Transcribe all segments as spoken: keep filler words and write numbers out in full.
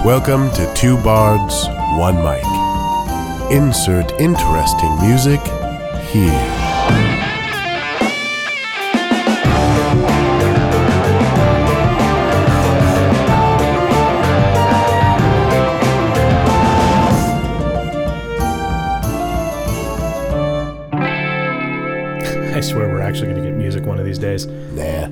Welcome to Two Bards, One Mic. Insert interesting music here. I swear we're actually going to get music one of these days. Nah.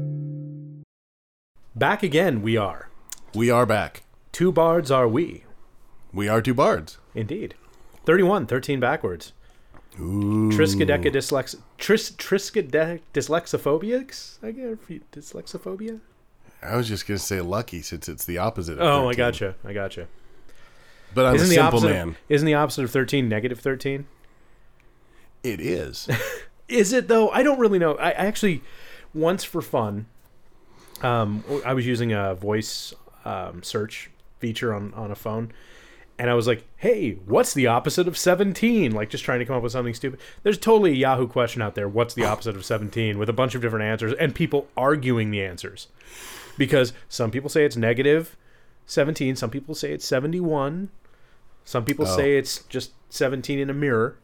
Back again, we are. We are back. Two bards are we. We are two bards. Indeed. thirty-one, thirteen backwards. Ooh. Triskaideka dyslex... Tris... Triskaideka dyslexophobics? I guess. Dyslexiphobia? I was just going to say lucky since it's the opposite of Oh, thirteen. I gotcha. I gotcha. But I'm isn't a the simple opposite, man. Isn't the opposite of thirteen negative thirteen? It is. Is it, though? I don't really know. I actually, once for fun, um, I was using a voice um, search feature on, on a phone, and I was like, hey, what's the opposite of seventeen? Like, just trying to come up with something stupid. There's totally a Yahoo question out there, what's the opposite of seventeen, with a bunch of different answers, and people arguing the answers. Because some people say it's negative seventeen, some people say it's seventy-one, some people Oh. say it's just seventeen in a mirror.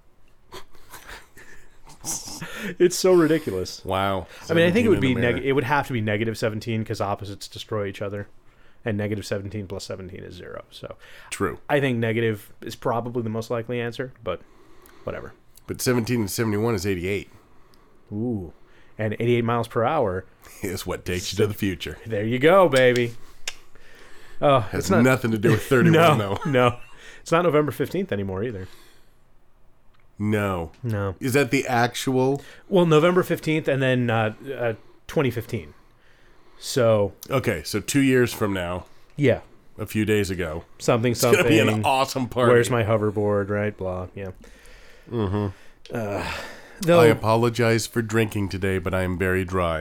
It's so ridiculous. Wow. I mean, I think it would be seventeen in a neg- it would have to be negative seventeen because opposites destroy each other, and negative seventeen plus seventeen is zero. So True. I think negative is probably the most likely answer, but whatever. But seventeen and seventy-one is eighty-eight. Ooh, and eighty-eight miles per hour. Is what takes you to the future. There you go, baby. Oh, Has it's not nothing to do with thirty-one, no, though. no. It's not November fifteenth anymore either. No. No. Is that the actual? Well, November fifteenth and then uh, uh, twenty fifteen. So Okay, so two years from now, yeah, a few days ago, something it's going something. to be an awesome party. Where's my hoverboard? Right, blah, yeah. Mm-hmm. Uh, though I apologize for drinking today, but I am very dry.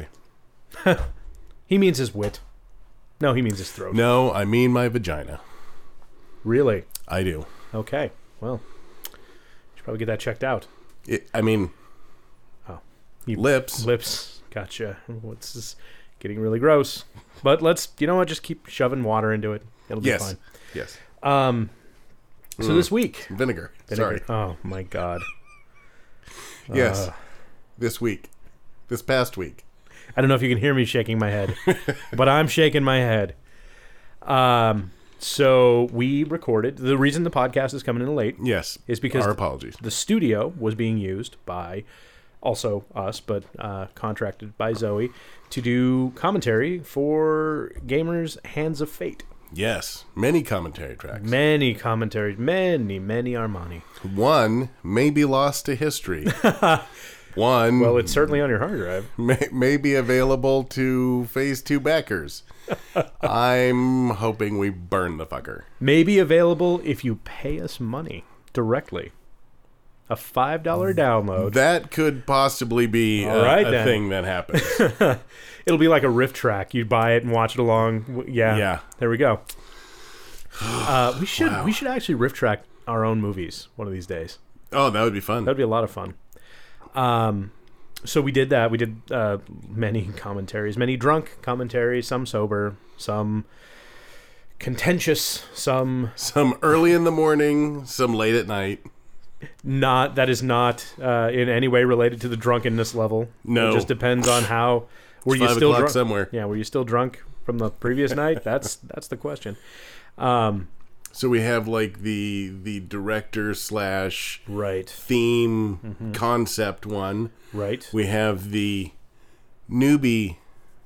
he means his wit. No, he means his throat. No, I mean my vagina. Really? I do. Okay. Well, should probably get that checked out. It, I mean, Oh, you, lips. lips. Gotcha. What's this? Getting really gross. But let's. You know what? Just keep shoving water into it. It'll be Yes. fine. Yes. Um. So Mm. this week. Vinegar. Vinegar. Sorry. Oh my God. Yes. Uh, This week. This past week. I don't know if you can hear me shaking my head, but I'm shaking my head. Um. So we recorded. The reason the podcast is coming in late Yes. is because Our apologies. the studio was being used by also us, but uh, contracted by Zoe to do commentary for Gamers Hands of Fate. Yes. Many commentary tracks. Many commentaries, many, many Armani. One may be lost to history. One Well, it's certainly on your hard drive. may, may be available to Phase two backers. I'm hoping we burn the fucker. May be available if you pay us money directly. A five dollar download. That could possibly be All a, right, a then. thing that happens. It'll be like a riff track. You buy it and watch it along. W- Yeah. Yeah. There we go. Uh, we should Wow. we should actually riff track our own movies one of these days. Oh, that would be fun. That'd be a lot of fun. Um, so we did that. We did uh, many commentaries, many drunk commentaries, some sober, some contentious, some Some early in the morning, some late at night. not. That is not uh, in any way related to the drunkenness level. No. It just depends on how. Were It's you five still o'clock drunk? somewhere. Yeah, were you still drunk from the previous night? That's that's the question. Um, So we have like the the director slash right, theme Mm-hmm. concept one. right. We have the newbie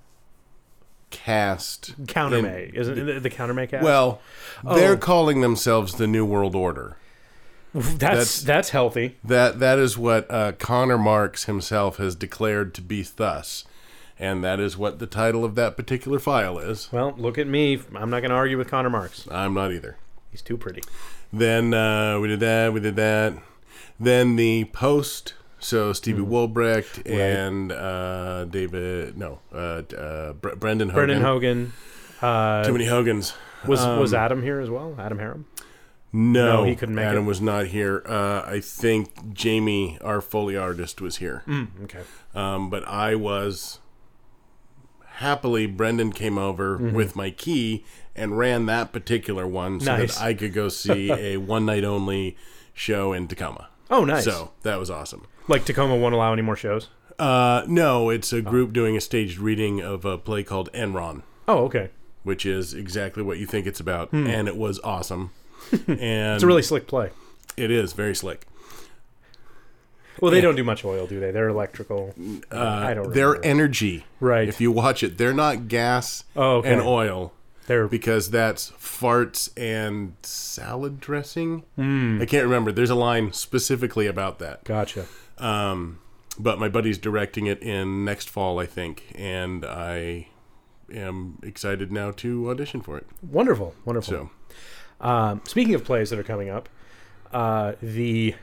cast. Countermay, isn't it the, the Countermay cast? Well, Oh. they're calling themselves the New World Order. that's that's- that's healthy. That that is what uh, Connor Marks himself has declared to be thus, and that is what the title of that particular file is. Well, look at me. I'm not going to argue with Connor Marks. I'm not either. He's too pretty. Then uh, we did that. We did that. Then the post. So Stevie Wilbrecht and uh, David. No, uh, uh, Bre- Brendan Hogan. Brendan Hogan. Uh, Too many Hogans. was was Um, Adam here as well? Adam Harem? No, No, he couldn't make Adam it. was not here. Uh, I think Jamie, our Foley artist, was here. Mm, okay. Um, but I was happily, Brendan came over mm-hmm. with my key and ran that particular one so nice. that I could go see a one-night-only show in Tacoma. Oh, nice. So that was awesome. Like Tacoma won't allow any more shows? Uh, no, it's a group oh. doing a staged reading of a play called Enron. Oh, okay. Which is exactly what you think it's about, hmm. and it was awesome. And it's a really slick play. It is very slick. Well, they and, don't do much oil, do they? They're electrical. Uh, I don't. They're remember. energy, right? If you watch it, they're not gas oh, okay. and oil. They're because that's farts and salad dressing. Mm. I can't remember. There's a line specifically about that. Gotcha. Um, but my buddy's directing it in next fall, I think, and I am excited now to audition for it. Wonderful, wonderful. So, um, speaking of plays that are coming up, uh, the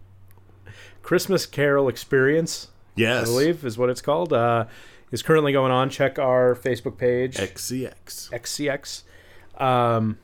Christmas Carol Experience, yes, I believe is what it's called, uh, is currently going on. Check our Facebook page, X C X. X C X. Um,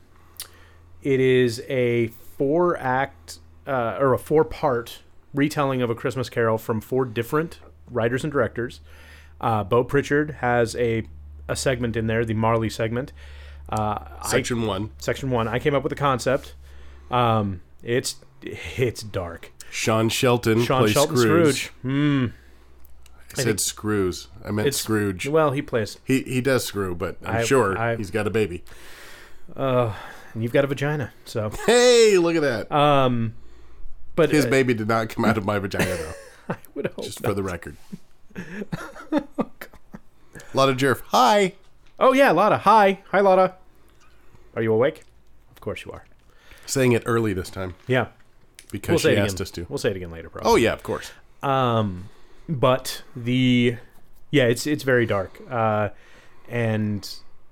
it is a four-act uh, or a four-part retelling of A Christmas Carol from four different writers and directors. Uh, Bo Pritchard has a a segment in there, the Marley segment. Uh, section I, one. Section one. I came up with the concept. Um, it's it's dark. Sean Shelton Sean plays Shelton Scrooge. Scrooge. Hmm. I said Screws. I meant Scrooge. Well, he plays. He he does screw, but I'm I, sure I, he's got a baby. Uh, and you've got a vagina, so. Hey, look at that. Um, but his uh, baby did not come out of my vagina, though. I would hope Just not. for the record. Oh, Lotta Jerf. Hi. Oh yeah, Lotta. Hi, hi, Lotta. Are you awake? Of course you are. Saying it early this time. Yeah. Because we'll she say it asked again. us to. We'll say it again later, probably. Oh yeah, of course. Um, but the yeah, it's it's very dark. Uh, and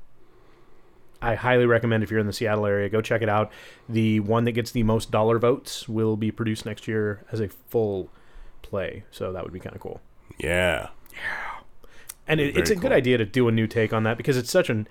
I highly recommend if you're in the Seattle area, go check it out. The one that gets the most dollar votes will be produced next year as a full play, so that would be kind of cool. Yeah. Yeah. And it, it's a cool. good idea to do a new take on that because it's such an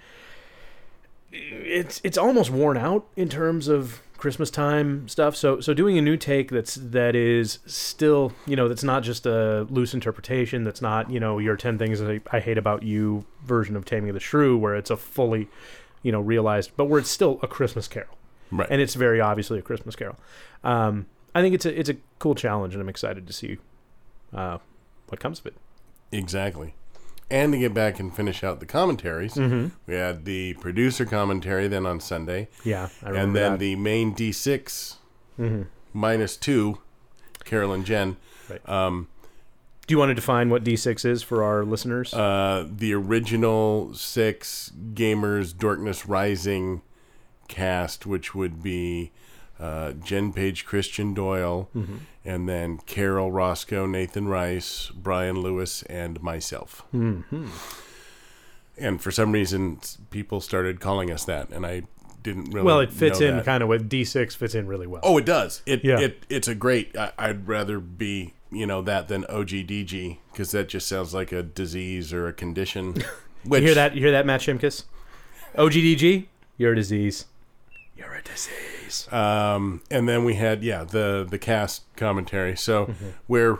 it's it's almost worn out in terms of Christmas time stuff. So so doing a new take that's that is still, you know, that's not just a loose interpretation, that's not, you know, your ten things I, I hate about you version of Taming of the Shrew where it's a fully, you know, realized, but where it's still a Christmas Carol. Right. And it's very obviously a Christmas Carol. Um, I think it's a it's a cool challenge and I'm excited to see uh, what comes of it. Exactly. And to get back and finish out the commentaries, mm-hmm. we had the producer commentary then on Sunday. Yeah, I remember And then that. the main D six mm-hmm. minus two, Carol and Jen. Right. Um, Do you want to define what D six is for our listeners? Uh, the original six Gamers Dorkness Rising cast, which would be uh, Jen Page, Christian Doyle, mm-hmm. and then Carol, Roscoe, Nathan Rice, Brian Lewis, and myself. Mm-hmm. And for some reason, people started calling us that, and I didn't really. Well, it fits know in that. kind of with D six fits in really well. Oh, it does. It Yeah. it it's a great. I, I'd rather be you know that than O G D G because that just sounds like a disease or a condition. Which, you hear that? You hear that, Matt Shimkus? O G D G, you're a disease. You're a disease. Um, and then we had yeah the the cast commentary. So Mm-hmm. where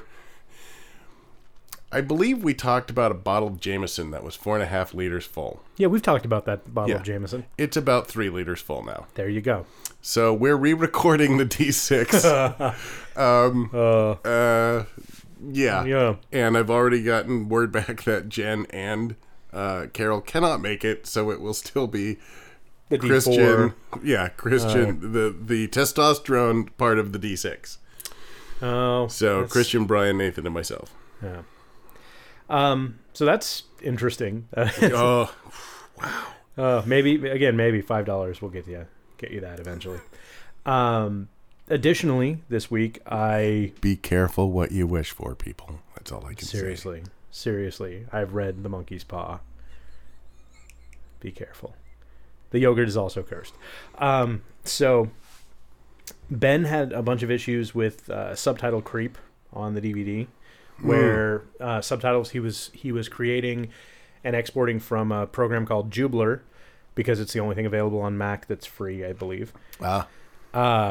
I believe we talked about a bottle of Jameson that was four and a half liters full. Yeah, we've talked about that bottle Yeah. of Jameson. It's about three liters full now. There you go. So we're re-recording the D six. um, Uh, uh, yeah. yeah. And I've already gotten word back that Jen and uh, Carol cannot make it, so it will still be The D four. Christian. Yeah, Christian, the the testosterone part of the D six. Oh. So that's- Christian, Brian, Nathan, and myself. Yeah. Um. So that's interesting. Oh, Uh, maybe again, maybe five dollars will get you get you that eventually. Um, additionally, this week I be careful what you wish for, people. That's all I can seriously, say. seriously, I've read The Monkey's Paw. Be careful. The yogurt is also cursed. Um, so Ben had a bunch of issues with uh, subtitle creep on the D V D, where uh, subtitles he was he was creating and exporting from a program called Jubler because it's the only thing available on Mac that's free, I believe. Ah, Uh,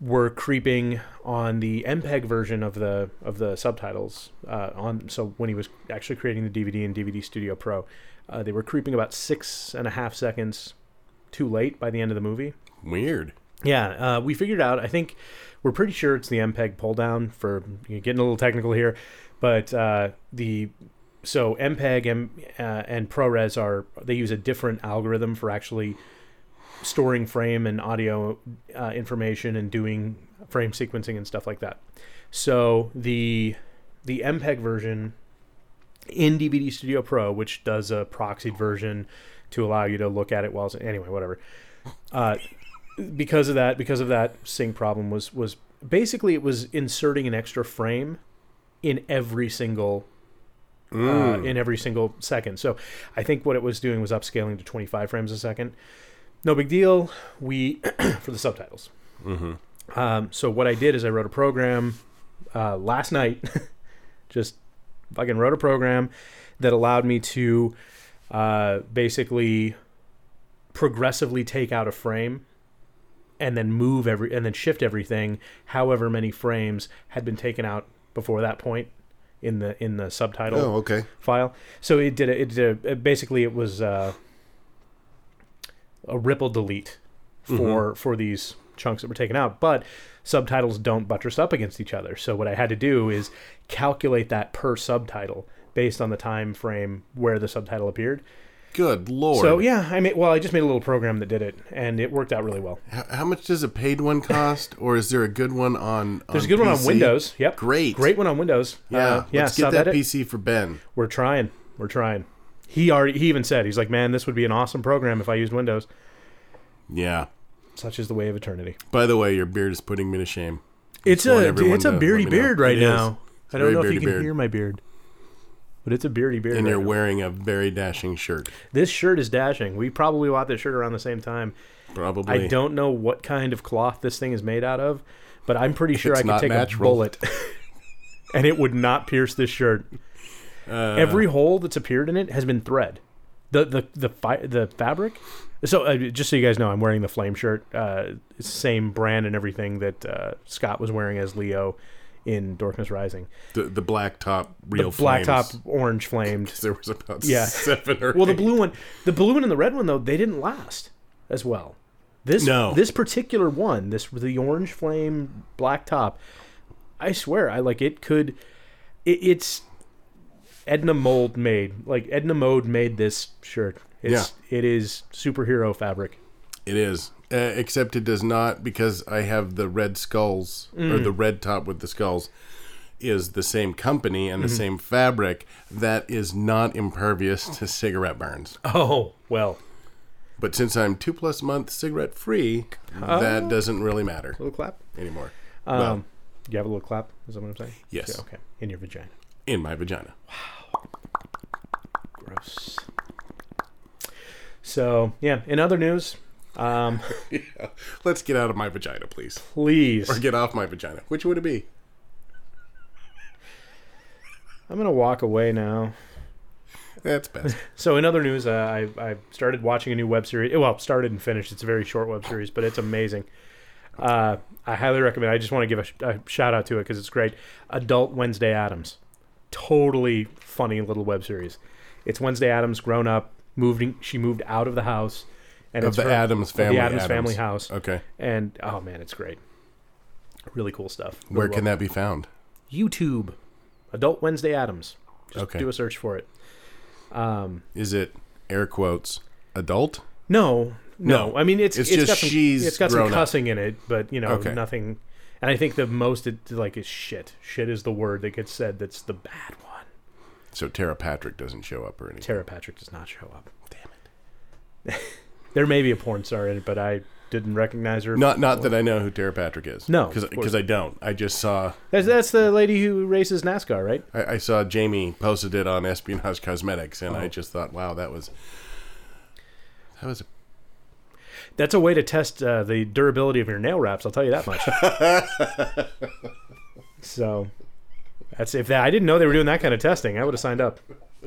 were creeping on the M P E G version of the of the subtitles. Uh, on so when he was actually creating the D V D in D V D Studio Pro, uh, they were creeping about six and a half seconds too late by the end of the movie. Weird. Yeah, uh, we figured out. I think we're pretty sure it's the M P E G pull down. For you're getting a little technical here, but uh, the so M P E G and, uh, and ProRes are they use a different algorithm for actually storing frame and audio uh, information and doing frame sequencing and stuff like that. So the the M P E G version in D V D Studio Pro, which does a proxied version to allow you to look at it while anyway, whatever. Uh, because of that, because of that sync problem was was basically it was inserting an extra frame in every single Mm. uh, in every single second. So I think what it was doing was upscaling to twenty-five frames a second. No big deal. We for the subtitles. Mm-hmm. Um, so what I did is I wrote a program uh, last night. Just fucking wrote a program that allowed me to uh, basically progressively take out a frame and then move every and then shift everything however many frames had been taken out before that point in the in the subtitle Oh, okay. file. So it did a, it did a, basically it was uh, a ripple delete for Mm-hmm. for these chunks that were taken out, but subtitles don't buttress up against each other. So what I had to do is calculate that per subtitle based on the time frame where the subtitle appeared. Good Lord. So yeah, I made well, I just made a little program that did it, and it worked out really well. How, how much does a paid one cost, or is there a good one on? There's on a good one on P C? Windows. Yep, Great. great one on Windows. Yeah, uh, yeah. let's get that sub-edit. P C for Ben. We're trying. We're trying. He already. He even said he's like, man, this would be an awesome program if I used Windows. Yeah. Such is the way of eternity. By the way, your beard is putting me to shame. It's want a everyone it's a to beardy let me know. beard right It is. now. It's I don't very know if you beardy can beard. hear my beard, but it's a beardy beard. And right you're now. wearing a very dashing shirt. This shirt is dashing. We probably bought this shirt around the same time. Probably. I don't know what kind of cloth this thing is made out of, but I'm pretty sure It's I could not take natural. a bullet and it would not pierce this shirt. Uh, Every hole that's appeared in it has been thread. The the the fi- the fabric. So uh, just so you guys know, I'm wearing the Flame shirt. Uh, it's the same brand and everything that uh, Scott was wearing as Leo in Darkness Rising. the the black top real The black flames. top, orange flamed. There was about Yeah. seven or Well, the eight. blue one, the blue one and the red one though, they didn't last as well. This No. this particular one, this the orange flame black top, I swear, I like it could. It, it's Edna Mold made like Edna Mode made this shirt. It's, yeah, it is superhero fabric. It is. Uh, except it does not, because I have the red skulls, Mm. or the red top with the skulls, is the same company and the Mm-hmm. same fabric that is not impervious to cigarette burns. Oh well, But since I'm two plus months cigarette free, that doesn't really matter little clap. anymore. Um, well, do you have a little clap? Is that what I'm saying? yes, Yeah, okay, in your vagina. in my vagina. Gross. So yeah, in other news, um, Yeah. Let's get out of my vagina, please. please. Or get off my vagina. Which would it be? I'm gonna walk away now. That's best. So in other news, uh, I I started watching a new web series. Well, started and finished. It's a very short web series, but it's amazing. Uh, I highly recommend. I just want to give a, sh- a shout out to it because it's great. Adult Wednesday Addams, totally funny little web series. It's Wednesday Addams grown up, moving. She moved out of the house, and Of it's the her- Addams of family. the Addams, Addams. family house. Okay. And oh man, it's great. Really cool stuff. Where Really can well- that be found? YouTube, Adult Wednesday Addams. Just Okay. do a search for it. Um, Is it air quotes adult? no, no, No. I mean it's It's it's just got some, she's it's got some grown up. cussing in it, but you know Okay. nothing. And I think the most it, like is shit. Shit is the word that gets said. That's the bad one. So Tara Patrick doesn't show up or anything. Tara Patrick does not show up. Damn it. There may be a porn star in it, but I didn't recognize her. Not not that I know who Tara Patrick is. No, because of course. I don't. I just saw That's, that's the lady who races NASCAR, right? I, I saw Jamie posted it on Espionage Cosmetics, and Oh. I just thought, wow, that was that was a That's a way to test uh, the durability of your nail wraps. I'll tell you that much. So, that's if that, I didn't know they were doing that kind of testing. I would have signed up.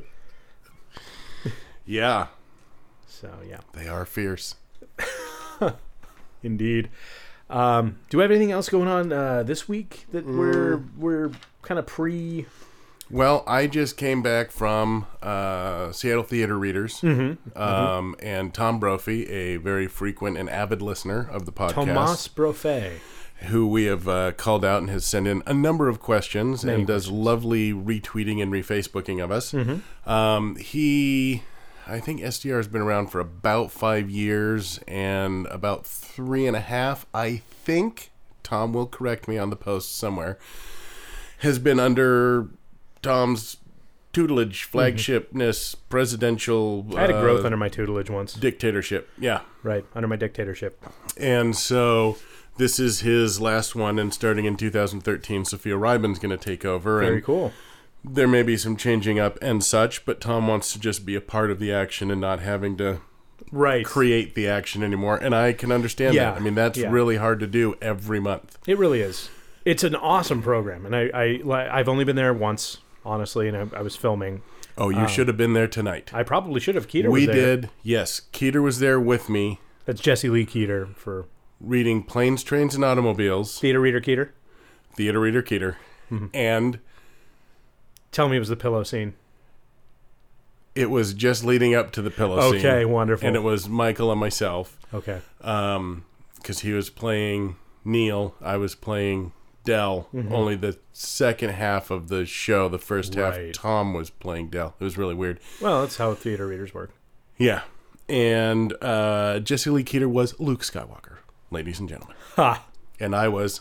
yeah. So yeah, They are fierce. indeed. Um, do we have anything else going on uh, this week that mm. we're we're kind of pre? Well, I just came back from uh, Seattle Theater Readers, mm-hmm. Um, mm-hmm. and Tom Brophy, a very frequent and avid listener of the podcast. Thomas Brophy. Who we have uh, called out and has sent in a number of questions Many and does questions. lovely retweeting and refacebooking of us. Mm-hmm. Um, he, I think S D R has been around for about five years and about three and a half, I think, Tom will correct me on the post somewhere, has been under Tom's tutelage, flagshipness, mm-hmm. presidential... I had a growth uh, under my tutelage once. Dictatorship, yeah. Right, under my dictatorship. And so... This is his last one, and starting in two thousand thirteen, Sophia Ryman's going to take over. Very and cool. There may be some changing up and such, but Tom wants to just be a part of the action and not having to right. create the action anymore. And I can understand yeah. that. I mean, that's yeah. really hard to do every month. It really is. It's an awesome program, and I, I, I've only been there once, honestly, and I, I was filming. Oh, you um, should have been there tonight. I probably should have. Keeter we was there. We did, yes. Keeter was there with me. That's Jesse Lee Keeter for... Reading Planes, Trains, and Automobiles. Theater Reader Keeter. Theater Reader Keeter. Mm-hmm. And... Tell me it was the pillow scene. It was just leading up to the pillow okay, scene. Okay, wonderful. And it was Michael and myself. Okay. Um, because he was playing Neil, I was playing Del. Mm-hmm. Only the second half of the show, the first half, right. Tom was playing Del. It was really weird. Well, that's how theater readers work. Yeah. And uh, Jesse Lee Keeter was Luke Skywalker. Ladies and gentlemen. Ha! And I was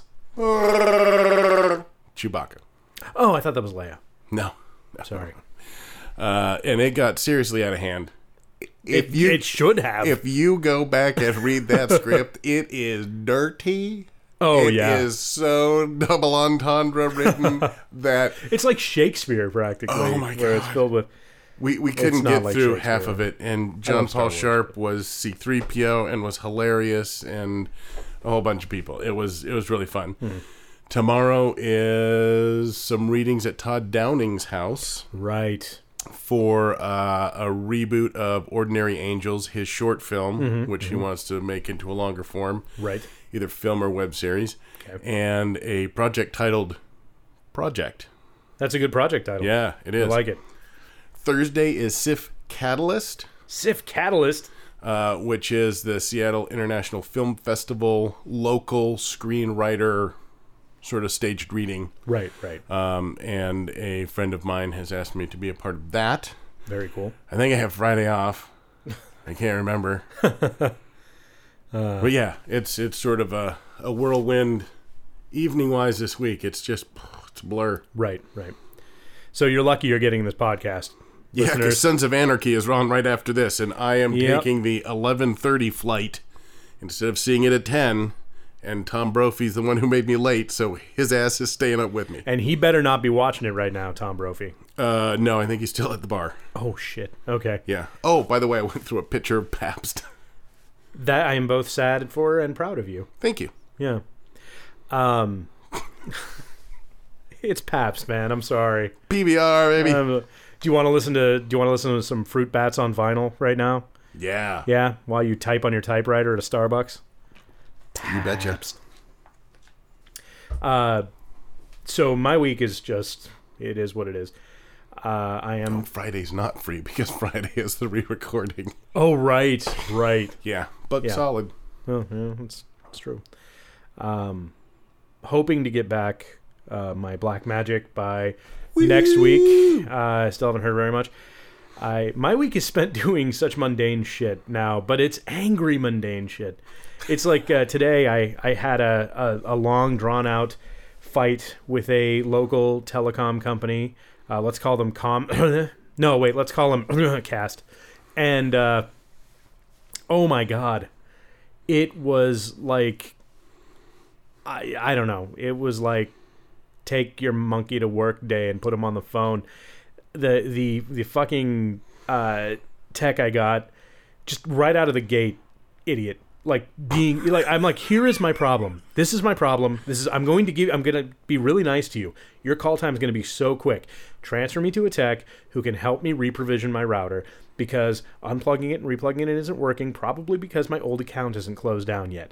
Chewbacca. Oh, I thought that was Leia. No. no. Sorry. Uh, and it got seriously out of hand. If it, you, it should have. If you go back and read that script, it is dirty. Oh, it yeah. It is so double entendre written that... It's like Shakespeare, practically. Oh, my God. Where it's filled with... We we couldn't get like through half of it, and John Paul Sharp was C three P O and was hilarious, and a whole bunch of people. It was it was really fun. Hmm. Tomorrow is some readings at Todd Downing's house, right, for uh, a reboot of Ordinary Angels, his short film, mm-hmm, which mm-hmm. he wants to make into a longer form, right, either film or web series, okay. and a project titled Project. That's a good project title. Yeah, it is. I like it. Thursday is S I F Catalyst. S I F Catalyst. Uh, which is the Seattle International Film Festival local screenwriter sort of staged reading. Right, right. Um, and a friend of mine has asked me to be a part of that. Very cool. I think I have Friday off. I can't remember. uh, but yeah, it's it's sort of a, a whirlwind evening-wise this week. It's just, it's a blur. Right, right. So you're lucky you're getting this podcast. Yeah, because Sons of Anarchy is on right after this, and I am yep. taking the eleven thirty flight instead of seeing it at ten, and Tom Brophy's the one who made me late, so his ass is staying up with me. And he better not be watching it right now, Tom Brophy. Uh, no, I think he's still at the bar. Oh, shit. Okay. Yeah. Oh, by the way, I went through a picture of Pabst. That I am both sad for and proud of you. Thank you. Yeah. Um... It's Pabst, man. I'm sorry. P B R, baby. Um, do you want to listen to? Do you want to listen to some Fruit Bats on vinyl right now? Yeah. Yeah. While you type on your typewriter at a Starbucks. You betcha. Uh, so my week is just. It is what it is. Uh, I am. Oh, Friday's not free because Friday is the re-recording. Oh right, right. Yeah, but yeah. solid. Oh yeah, it's it's true. Um, hoping to get back. Uh, my Black Magic by Woo! Next week. Uh, I still haven't heard very much. I my week is spent doing such mundane shit now, but it's angry mundane shit. It's like uh, today I, I had a, a, a long drawn out fight with a local telecom company. Uh, let's call them Com. no, wait, let's call them Cast. And uh, oh my god, it was like I I don't know. It was like. Take your monkey to work day and put him on the phone. The the the fucking uh, tech I got just right out of the gate, idiot. Like being like I'm like here is my problem. This is my problem. This is I'm going to give. I'm going to be really nice to you. Your call time is going to be so quick. Transfer me to a tech who can help me reprovision my router because unplugging it and replugging it isn't working. Probably because my old account isn't closed down yet.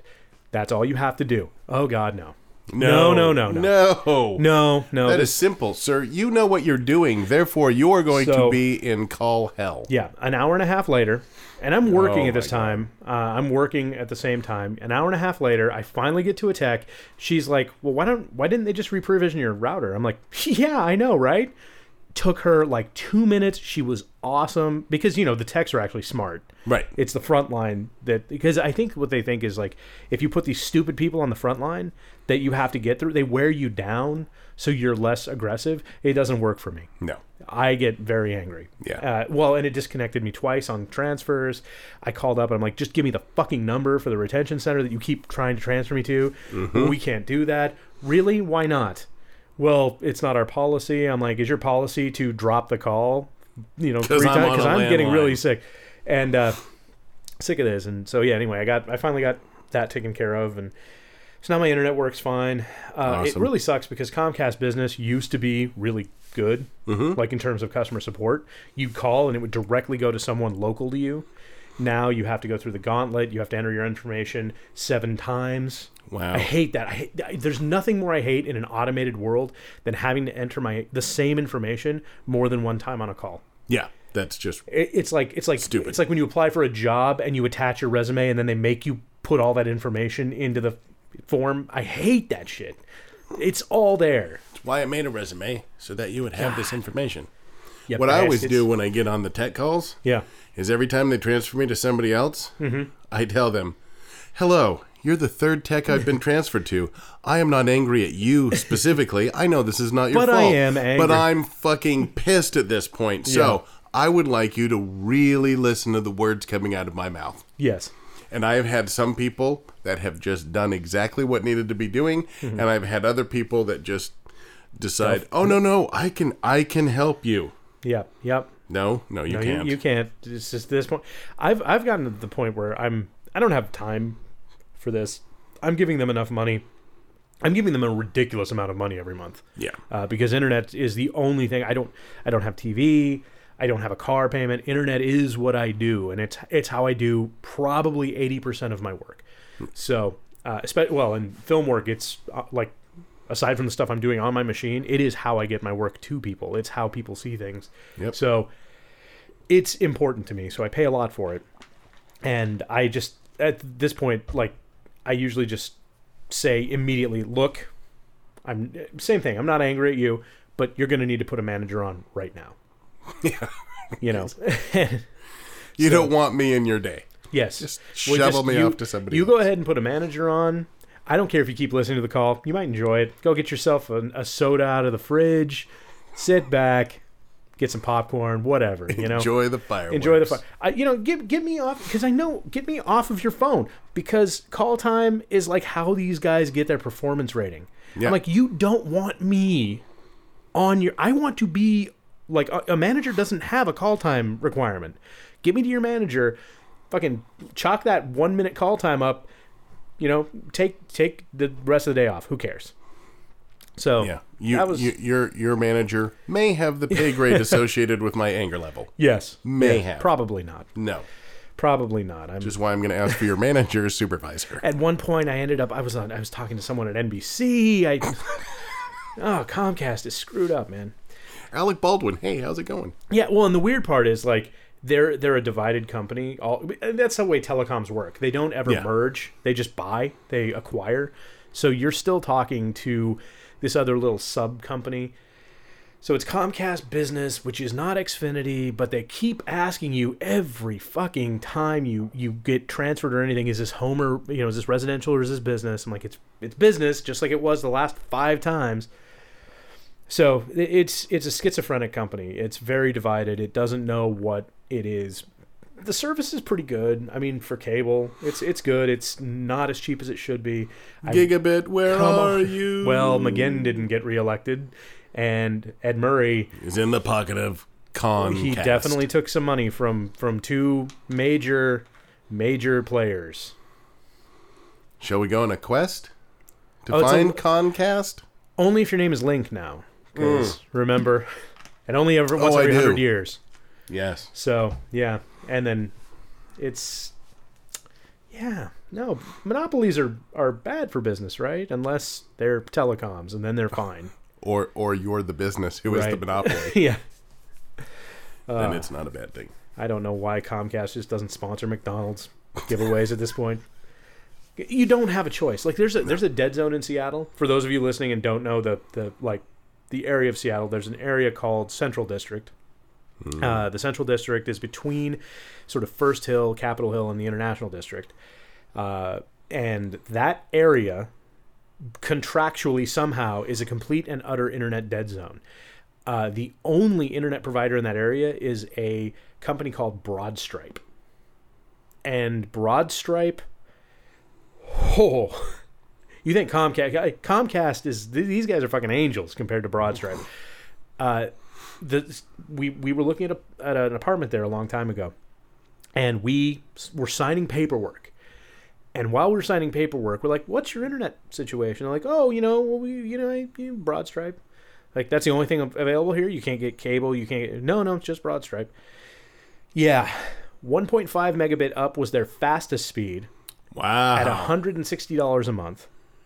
That's all you have to do. Oh, God, no. No, no, no, no. No. No, no. That this- is simple, sir. You know what you're doing. Therefore, you are going So- to be in call hell. Yeah, an hour and a half later, and I'm working Oh, at this my God. time. Uh, I'm working at the same time. An hour and a half later, I finally get to a tech. She's like, "Well, why don't why didn't they just re-provision your router?" I'm like, "Yeah, I know, right?" Took her like two minutes. She was awesome because you know the techs are actually smart. Right. It's the front line that because I think what they think is like if you put these stupid people on the front line that you have to get through, they wear you down so you're less aggressive. It doesn't work for me. No. I get very angry. Yeah. Uh, well, and it disconnected me twice on transfers. I called up and I'm like, just give me the fucking number for the retention center that you keep trying to transfer me to. Mm-hmm. We can't do that. Really? Why not? Well, it's not our policy. I'm like, is your policy to drop the call? You know, 'Cause three I'm times on because a I'm getting landline. really sick, and uh, sick of this. And so yeah. Anyway, I got I finally got that taken care of, and so now my internet works fine. Uh, It Awesome. really sucks because Comcast Business used to be really good, Mm-hmm. like in terms of customer support. You'd call and it would directly go to someone local to you. Now you have to go through the gauntlet. You have to enter your information seven times. Wow. I hate that. I hate, I- there's nothing more I hate in an automated world than having to enter my the same information more than one time on a call. Yeah. That's just It, it's like it's like Stupid. it's like when you apply for a job and you attach your resume and then they make you put all that information into the form. I hate that shit. It's all there. why I made a resume, so that you would have this information. Yeah, What I always bastards. do when I get on the tech calls Yeah. is every time they transfer me to somebody else, Mm-hmm. I tell them, hello, you're the third tech I've been transferred to. I am not angry at you specifically. I know this is not your But fault. I am angry. But I'm fucking pissed at this point. So I would like you to really listen to the words coming out of my mouth. Yes. And I have had some people that have just done exactly what needed to be doing, Mm-hmm. and I've had other people that just decide, "Oh no, no, I can, I can help you." Yep. Yep. No, no, you No, can't. You, you can't. It's just this point. I've I've gotten to the point where I'm I don't have time for this. I'm giving them enough money. I'm giving them a ridiculous amount of money every month. Yeah, Uh, because internet is the only thing I don't I don't have T V. I don't have a car payment. Internet is what I do, and it's it's how I do probably eighty percent of my work. So, uh, espe- well, in film work, it's uh, like aside from the stuff I'm doing on my machine, it is how I get my work to people. It's how people see things. Yep. So it's important to me. So I pay a lot for it, and I just at this point, like I usually just say immediately, look, I'm same thing. I'm not angry at you, but you're going to need to put a manager on right now. yeah. You know. You So- don't want me in your day. Yes. Just Well, shovel just me you- off to somebody. You else. go ahead and put a manager on. I don't care if you keep listening to the call. You might enjoy it. Go get yourself a, a soda out of the fridge. Sit back. Get some popcorn. Whatever. You know. Enjoy the fireworks. Enjoy the fun. I, you know, get get me off because I know get me off of your phone because call time is like how these guys get their performance rating. Yeah. I'm like, you don't want me on your. I want to be like a, a manager doesn't have a call time requirement. Get me to your manager. Fucking chalk that one minute call time up. You know, take take the rest of the day off. Who cares? So Yeah, you, that was you, your your manager may have the pay grade associated with my anger level. yes, May yeah, have. probably not. No, Probably not. I'm which is why I'm going to ask for your manager or supervisor. At one point, I ended up. I was on. I was talking to someone at N B C. I. Oh, Comcast is screwed up, man. Alec Baldwin, hey, how's it going? Yeah, well, and the weird part is like they're they're a divided company. All that's the way telecoms work. They don't ever Yeah. merge. They just buy. They acquire. So you're still talking to this other little sub company. So it's Comcast Business, which is not Xfinity, but they keep asking you every fucking time you you get transferred or anything, is this home or, you know, is this residential or is this business? I'm like, it's it's business, just like it was the last five times. So it- it's it's a schizophrenic company. It's very divided. It doesn't know what it is. The service is pretty good. I mean, for cable, it's it's good. It's not as cheap as it should be. I- Gigabit, where Come are on. you? Well, McGinn didn't get reelected, and Ed Murray, is in the pocket of Comcast. he definitely took some money from from two major major players. Shall we go on a quest to Oh, it's a- find Comcast? Only if your name is Link now, because remember, and only ever once Oh, I every do. hundred years. Yes. So yeah, and then it's yeah, yeah, no, monopolies are, are bad for business, right? Unless they're telecoms, and then they're fine. Or or you're the business who is Right. the monopoly. Yeah. Then it's not a bad thing. I don't know why Comcast just doesn't sponsor McDonald's giveaways at this point. You don't have a choice. Like there's a there's a dead zone in Seattle. For those of you listening and don't know the the like the area of Seattle, there's an area called Central District. Mm. Uh, the Central District is between sort of First Hill, Capitol Hill, and the International District. Uh, and that area contractually somehow is a complete and utter internet dead zone. Uh, the only internet provider in that area is a company called Broadstripe. And Broadstripe, oh, you think Comcast, Comcast is, these guys are fucking angels compared to Broadstripe. Uh, the, we, we were looking at, a, at an apartment there a long time ago, and we were signing paperwork. And while we were signing paperwork, we're like, what's your internet situation? They're like, oh, you know, well, we, you know, you know, Broadstripe. Like, that's the only thing available here? You can't get cable, you can't get... No, no, it's just Broadstripe. Yeah. one point five megabit up was their fastest speed. Wow. At one hundred sixty dollars a month.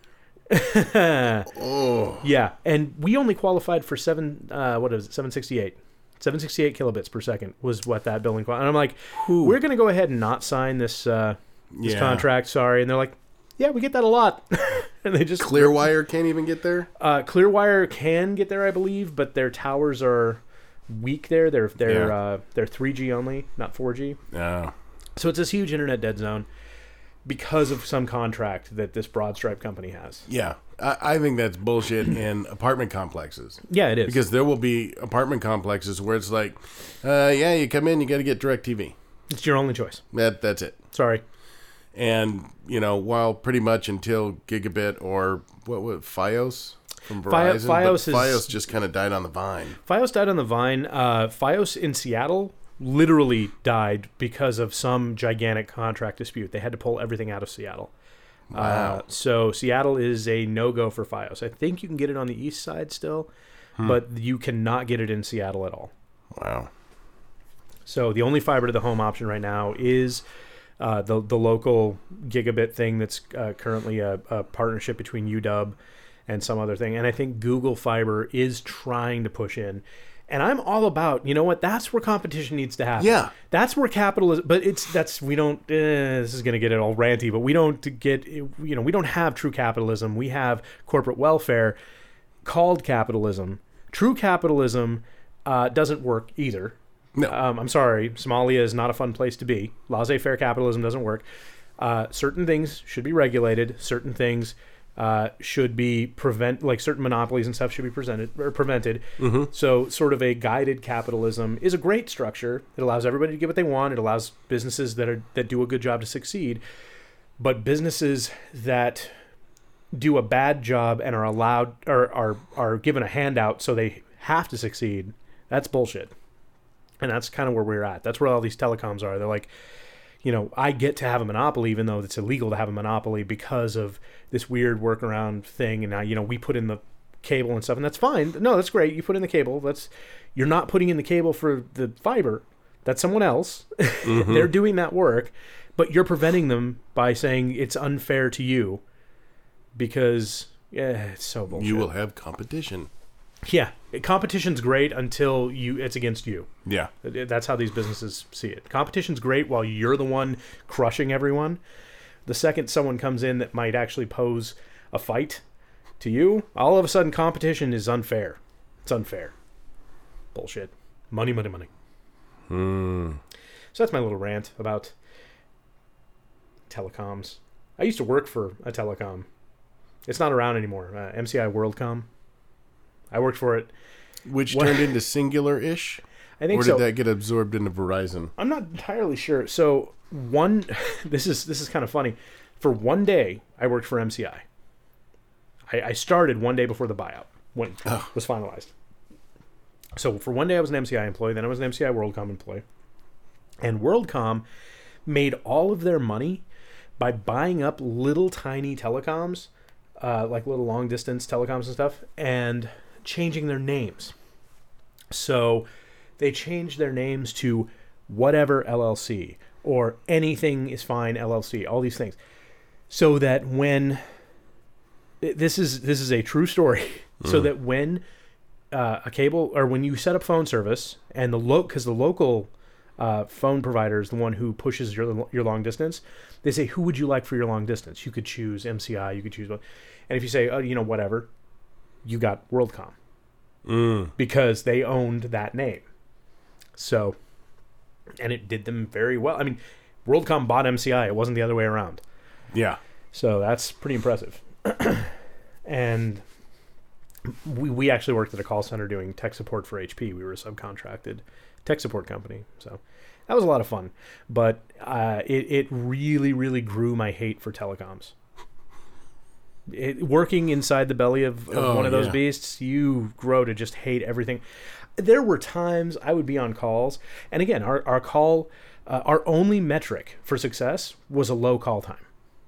Oh. Yeah, and we only qualified for seven, uh, what is it, seven sixty-eight. seven sixty-eight kilobits per second was what that billing... And I'm like, Ooh. we're going to go ahead and not sign this, uh, this Yeah. contract, sorry. And they're like, yeah, we get that a lot. And they just... Clearwire can't even get there? Uh, Clearwire can get there, I believe, but their towers are weak there. They're they're Yeah. uh, they're three G only, not four G. Yeah. So it's this huge internet dead zone because of some contract that this Broadstripe company has. Yeah. I, I think that's bullshit in apartment complexes. Yeah, it is. Because there will be apartment complexes where it's like, uh, yeah, you come in, you got to get DirecTV. It's your only choice. That That's it. Sorry. And, you know, while pretty much until Gigabit or what was Fios from Fi- Verizon, Fios but is- Fios just kind of died on the vine. Fios died on the vine. Uh, Fios in Seattle literally died because of some gigantic contract dispute. They had to pull everything out of Seattle. Wow. Uh, so Seattle is a no-go for Fios. I think you can get it on the east side still, Hmm. but you cannot get it in Seattle at all. Wow. So the only fiber to the home option right now is uh, the the local gigabit thing that's uh, currently a, a partnership between U W and some other thing. And I think Google Fiber is trying to push in. And I'm all about, you know what? That's where competition needs to happen. Yeah. That's where capitalism, but it's, that's, we don't, eh, this is going to get it all ranty, but we don't get, you know, we don't have true capitalism. We have corporate welfare called capitalism. True capitalism uh, doesn't work either. No. Um, I'm sorry, Somalia is not a fun place to be. Laissez-faire capitalism doesn't work. Uh, certain things should be regulated. Certain things uh, should be prevent, like certain monopolies and stuff should be presented or prevented. Mm-hmm. So, sort of a guided capitalism is a great structure. It allows everybody to get what they want. It allows businesses that are that do a good job to succeed. But businesses that do a bad job and are allowed or are are given a handout so they have to succeed, that's bullshit. And that's kind of where we're at. That's where all these telecoms are. They're like, you know, I get to have a monopoly even though it's illegal to have a monopoly because of this weird workaround thing. And now, you know, we put in the cable and stuff, and that's fine. No, that's great. You put in the cable. That's you're not putting in the cable for the fiber. That's someone else. Mm-hmm. They're doing that work, but you're preventing them by saying it's unfair to you because, yeah, it's so bullshit. You will have competition. Yeah, competition's great until you it's against you. Yeah. That's how these businesses see it. Competition's great while you're the one crushing everyone. The second someone comes in that might actually pose a fight to you, all of a sudden competition is unfair. It's unfair. Bullshit. Money, money, money. Hmm. So that's my little rant about telecoms. I used to work for a telecom. It's not around anymore. Uh, M C I WorldCom. I worked for it. Which What- turned into Singular-ish? I think Or did so. that get absorbed into Verizon? I'm not entirely sure. So one, this is this is kind of funny. For one day, I worked for M C I. I, I started one day before the buyout when it Oh. was finalized. So for one day, I was an M C I employee. Then I was an M C I WorldCom employee. And WorldCom made all of their money by buying up little tiny telecoms, uh, like little long distance telecoms and stuff, and changing their names. So they changed their names to whatever L L C or anything is fine L L C, all these things. So that when this is this is a true story, mm. so that when uh, a cable or when you set up phone service and the lo because the local uh, phone provider is the one who pushes your your long distance, they say, who would you like for your long distance? You could choose M C I, you could choose, and if you say, oh, you know, whatever, you got WorldCom mm. because they owned that name. So, and it did them very well. I mean, WorldCom bought M C I; it wasn't the other way around. Yeah. So that's pretty impressive. And we we actually worked at a call center doing tech support for H P. We were a subcontracted tech support company. So that was a lot of fun. But uh, it, it really, really grew my hate for telecoms. It, working inside the belly of, of oh, one of those yeah. beasts, you grow to just hate everything. There were times I would be on calls. And again, our, our call, uh, our only metric for success was a low call time.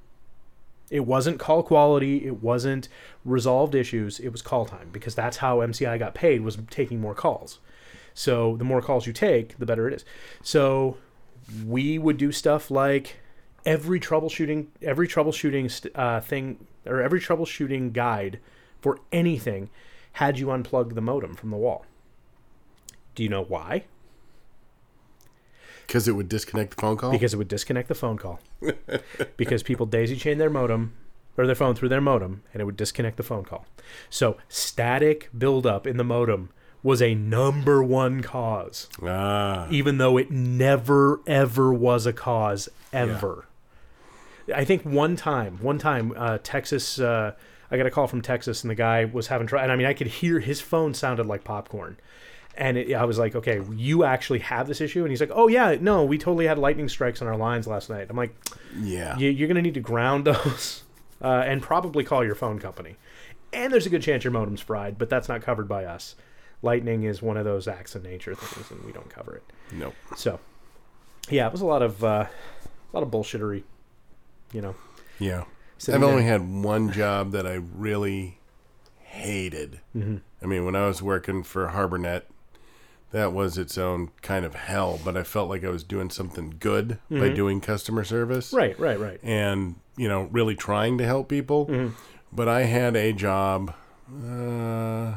It wasn't call quality. It wasn't resolved issues. It was call time, because that's how M C I got paid, was taking more calls. So the more calls you take, the better it is. So we would do stuff like every troubleshooting, every troubleshooting uh, thing, or every troubleshooting guide for anything had you unplug the modem from the wall. Do you know why? Because it would disconnect the phone call? Because it would disconnect the phone call. Because people daisy chain their modem, or their phone through their modem, and it would disconnect the phone call. So static buildup in the modem was a number one cause. Ah. Even though it never, ever was a cause, ever. Yeah. I think one time, one time, uh, Texas, uh, I got a call from Texas, and the guy was having trouble. And I mean, I could hear his phone sounded like popcorn. And it, I was like, okay, you actually have this issue? And he's like, oh, yeah, no, we totally had lightning strikes on our lines last night. I'm like, yeah, you're going to need to ground those uh, and probably call your phone company. And there's a good chance your modem's fried, but that's not covered by us. Lightning is one of those acts of nature things, and we don't cover it. Nope. So, yeah, it was a lot of uh, a lot of bullshittery, you know. Yeah. I've only there. had one job that I really hated. Mm-hmm. I mean, when I was working for HarborNet, that was its own kind of hell, but I felt like I was doing something good mm-hmm. by doing customer service. Right, right, right. And, you know, really trying to help people. Mm-hmm. But I had a job, uh,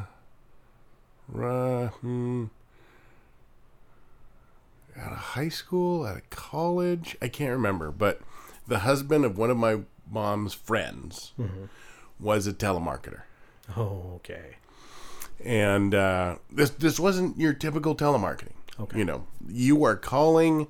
uh, hmm, at a high school, at a college, I can't remember. But the husband of one of my mom's friends mm-hmm. was a telemarketer. Oh, okay. And uh, this this wasn't your typical telemarketing. Okay. You know, you are calling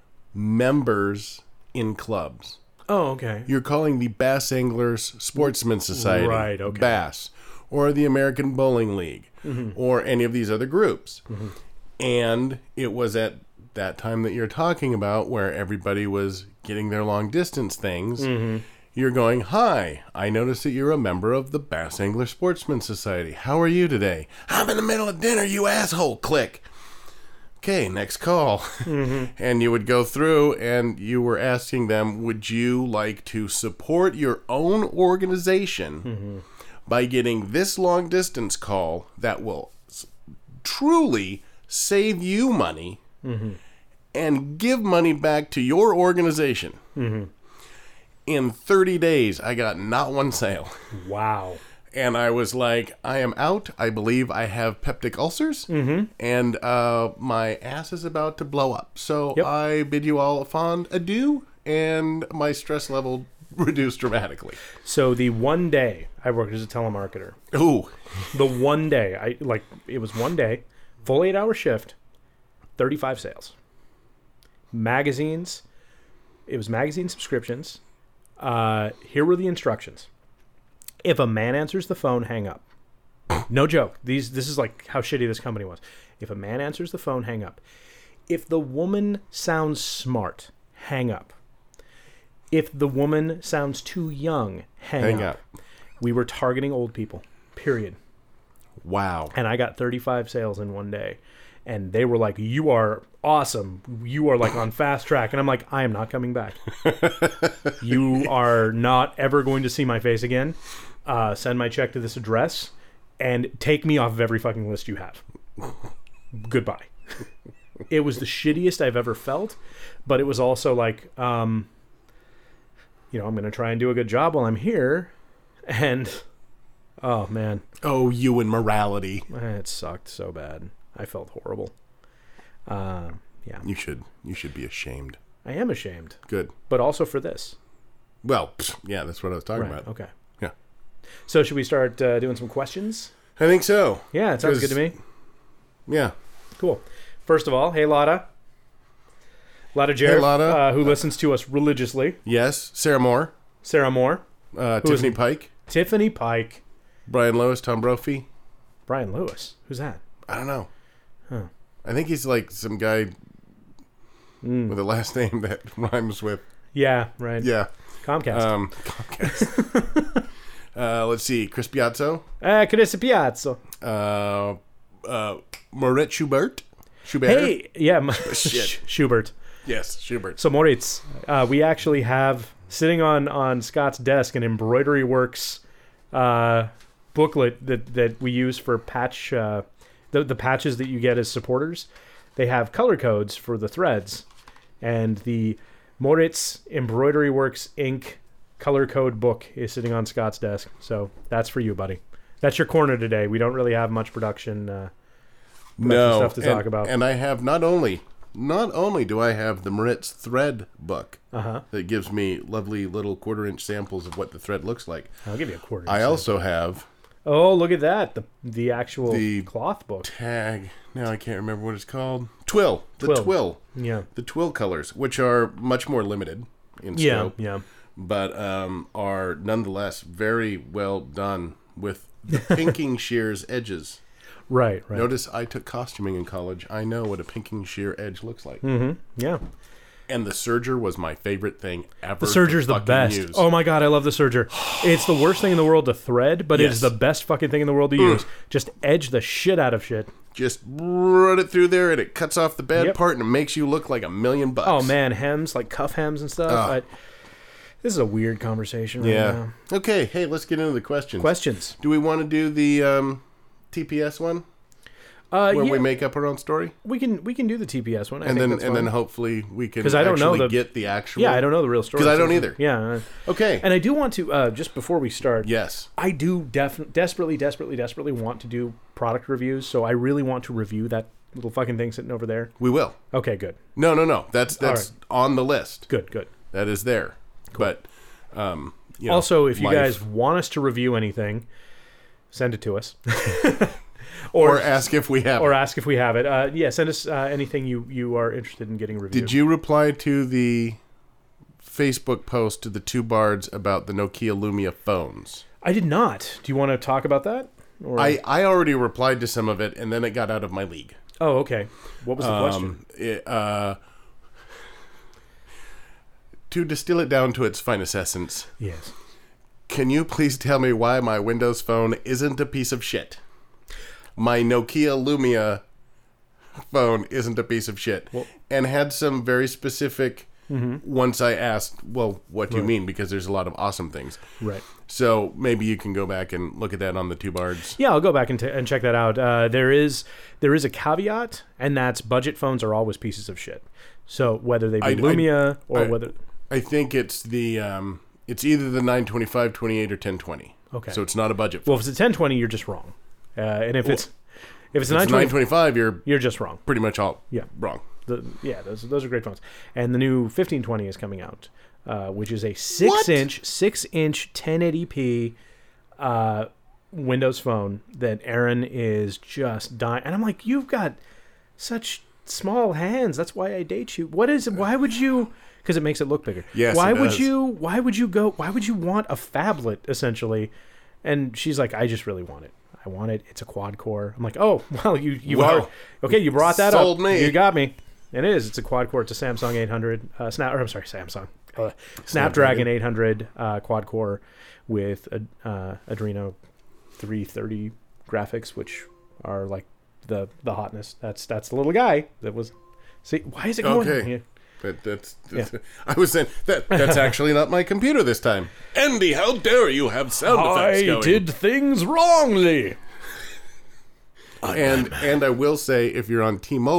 members in clubs. Oh, okay. You're calling the Bass Anglers Sportsman Society, right, okay. Bass, or the American Bowling League, mm-hmm. or any of these other groups. Mm-hmm. And it was at that time that you're talking about where everybody was getting their long distance things. Mm-hmm. You're going, hi, I noticed that you're a member of the Bass Angler Sportsman Society. How are you today? I'm in the middle of dinner, you asshole. Click. Okay, next call. Mm-hmm. And you would go through and you were asking them, would you like to support your own organization mm-hmm. by getting this long distance call that will truly save you money mm-hmm. and give money back to your organization? Mm-hmm. In thirty days, I got not one sale. Wow. And I was like, I am out. I believe I have peptic ulcers. Mm-hmm. And uh, my ass is about to blow up. So yep. I bid you all a fond adieu. And my stress level reduced dramatically. So the one day I worked as a telemarketer. Ooh. The one day, I like it was one day, full eight hour shift, thirty-five sales. Magazines. It was magazine subscriptions. Uh, here were the instructions. If a man answers the phone, hang up. No joke. These this is like how shitty this company was. If a man answers the phone, hang up. If the woman sounds smart, hang up. If the woman sounds too young, hang, hang up. up. We were targeting old people. Period. Wow. And I got thirty-five sales in one day. And they were like, you are awesome. You are like on fast track. And I'm like, I am not coming back. You are not ever going to see my face again. Uh, send my check to this address and take me off of every fucking list you have. Goodbye. it was the shittiest I've ever felt, but it was also like, um, you know, I'm going to try and do a good job while I'm here. And, oh, man. Oh, you and morality. It sucked so bad. I felt horrible. Uh, yeah. You should. You should be ashamed. I am ashamed. Good. But also for this. Well, yeah, that's what I was talking Right, about. okay. Yeah. So should we start uh, doing some questions? I think so. Yeah, it sounds good to me. Yeah. Cool. First of all, hey, Lotta. Lotta Jarrett, Hey, Lotta. Uh, who listens to us religiously. Yes. Sarah Moore. Sarah Moore. Uh, Who is Tiffany it? Pike. Tiffany Pike. Brian Lois. Tom Brophy. Brian Lewis. Who's that? I don't know. Huh. I think he's like some guy Mm. with a last name that rhymes with. Yeah, right. Yeah. Comcast. Um, Comcast. uh, let's see. Chris Piazzo. Ah, Chris Piazzo. Uh, uh, Moritz Schubert. Schubert. Hey, yeah, M- Shit. Schubert. Yes, Schubert. So Moritz, uh, we actually have sitting on, on Scott's desk an Embroidery Works uh, booklet that, that we use for patch uh, the the patches that you get as supporters. They have color codes for the threads, and the Moritz Embroidery Works ink color code book is sitting on Scott's desk. So that's for you, buddy. That's your corner today. We don't really have much production, uh, production no stuff to and, talk about. And I have not only not only do I have the Moritz thread book Uh-huh. that gives me lovely little quarter inch samples of what the thread looks like. I'll give you a quarter. I also have Oh, look at that. The the actual The cloth book. tag. Now I can't remember what it's called. Twill. The Twill. twill. Yeah. The twill colors, which are much more limited in Yeah, scope, yeah. but um, are nonetheless very well done with the pinking shears edges. Right, right. Notice I took costuming in college. I know what a pinking shear edge looks like. Mm-hmm. Yeah. And the serger was my favorite thing ever. The serger's to the fucking best. use. Oh my god, I love the serger. It's the worst thing in the world to thread, but it Yes. is the best fucking thing in the world to use. Just edge the shit out of shit. Just run it through there, and it cuts off the bad Yep. part, and it makes you look like a million bucks. Oh man, hems, like cuff hems and stuff. Oh. I, this is a weird conversation right Yeah. now. Okay. Hey, let's get into the questions. Questions. Do we want to do the um, T P S one? Uh, Where yeah, we make up our own story, we can we can do the T P S one. I and think then that's and fine. then hopefully we can 'Cause I don't know actually the- get the actual. yeah, I don't know the real story. 'Cause I don't so- either. Yeah, Okay. and I do want to uh, just before we start. yes. I do def- desperately, desperately, desperately want to do product reviews. So I really want to review that little fucking thing sitting over there. We will. Okay, good, No, no, no. That's that's on the list. good, good. That is there. But um, you know, Also, if you life- guys want us to review anything, send it to us. or ask if we have. or it. ask if we have it. Uh, yeah, send us uh, anything you, you are interested in getting reviewed. Did you reply to the Facebook post to the two bards about the Nokia Lumia phones? I did not. Do you want to talk about that? Or... I, I already replied to some of it, and then it got out of my league. Oh, okay. What was the question? Um, it, uh, to distill it down to its finest essence, Yes. can you please tell me why my Windows phone isn't a piece of shit? My Nokia Lumia phone isn't a piece of shit. Well- and had some very specific, once I asked, well, what do you Right. mean? Because there's a lot of awesome things. Right. So maybe you can go back and look at that on the two bards. Yeah, I'll go back and, t- and check that out. Uh, there is there is a caveat, and that's budget phones are always pieces of shit. So whether they be I- I- Lumia or I- whether I think it's the um, it's either the nine twenty-five, twenty-eight, or ten twenty. Okay. So it's not a budget phone. well, if it's a ten twenty, you're just wrong. Uh, and if it's if it's a If nine it's twenty, nine twenty-five, you're you're just wrong. pretty much all Yeah. wrong. The, yeah, those those are great phones. And the new fifteen twenty is coming out, uh, which is a six What? inch six inch ten eighty p uh, Windows phone that Aaron is just dying. And I'm like, you've got such small hands. That's why I date you. What is? Why would you? Because it makes it look bigger. Yes, Why it would does. you? Why would you go? Why would you want a phablet essentially? And she's like, I just really want it. I want it. It's a quad core. I'm like, oh, well, you you Well, are okay. You brought that sold up. me. You got me. It is. It's a quad core. It's a Samsung eight hundred. Uh, Snap. Or I'm sorry, Samsung. Uh, Snapdragon eight hundred uh, quad core with a uh, Adreno three thirty graphics, which are like the the hotness. That's that's the little guy that was. See, why is it going? Okay. Yeah. That, that's, that's I was saying that that's actually not my computer this time. Andy, how dare you have sound effects going? things wrongly. and and I will say, if you're on T-Mobile,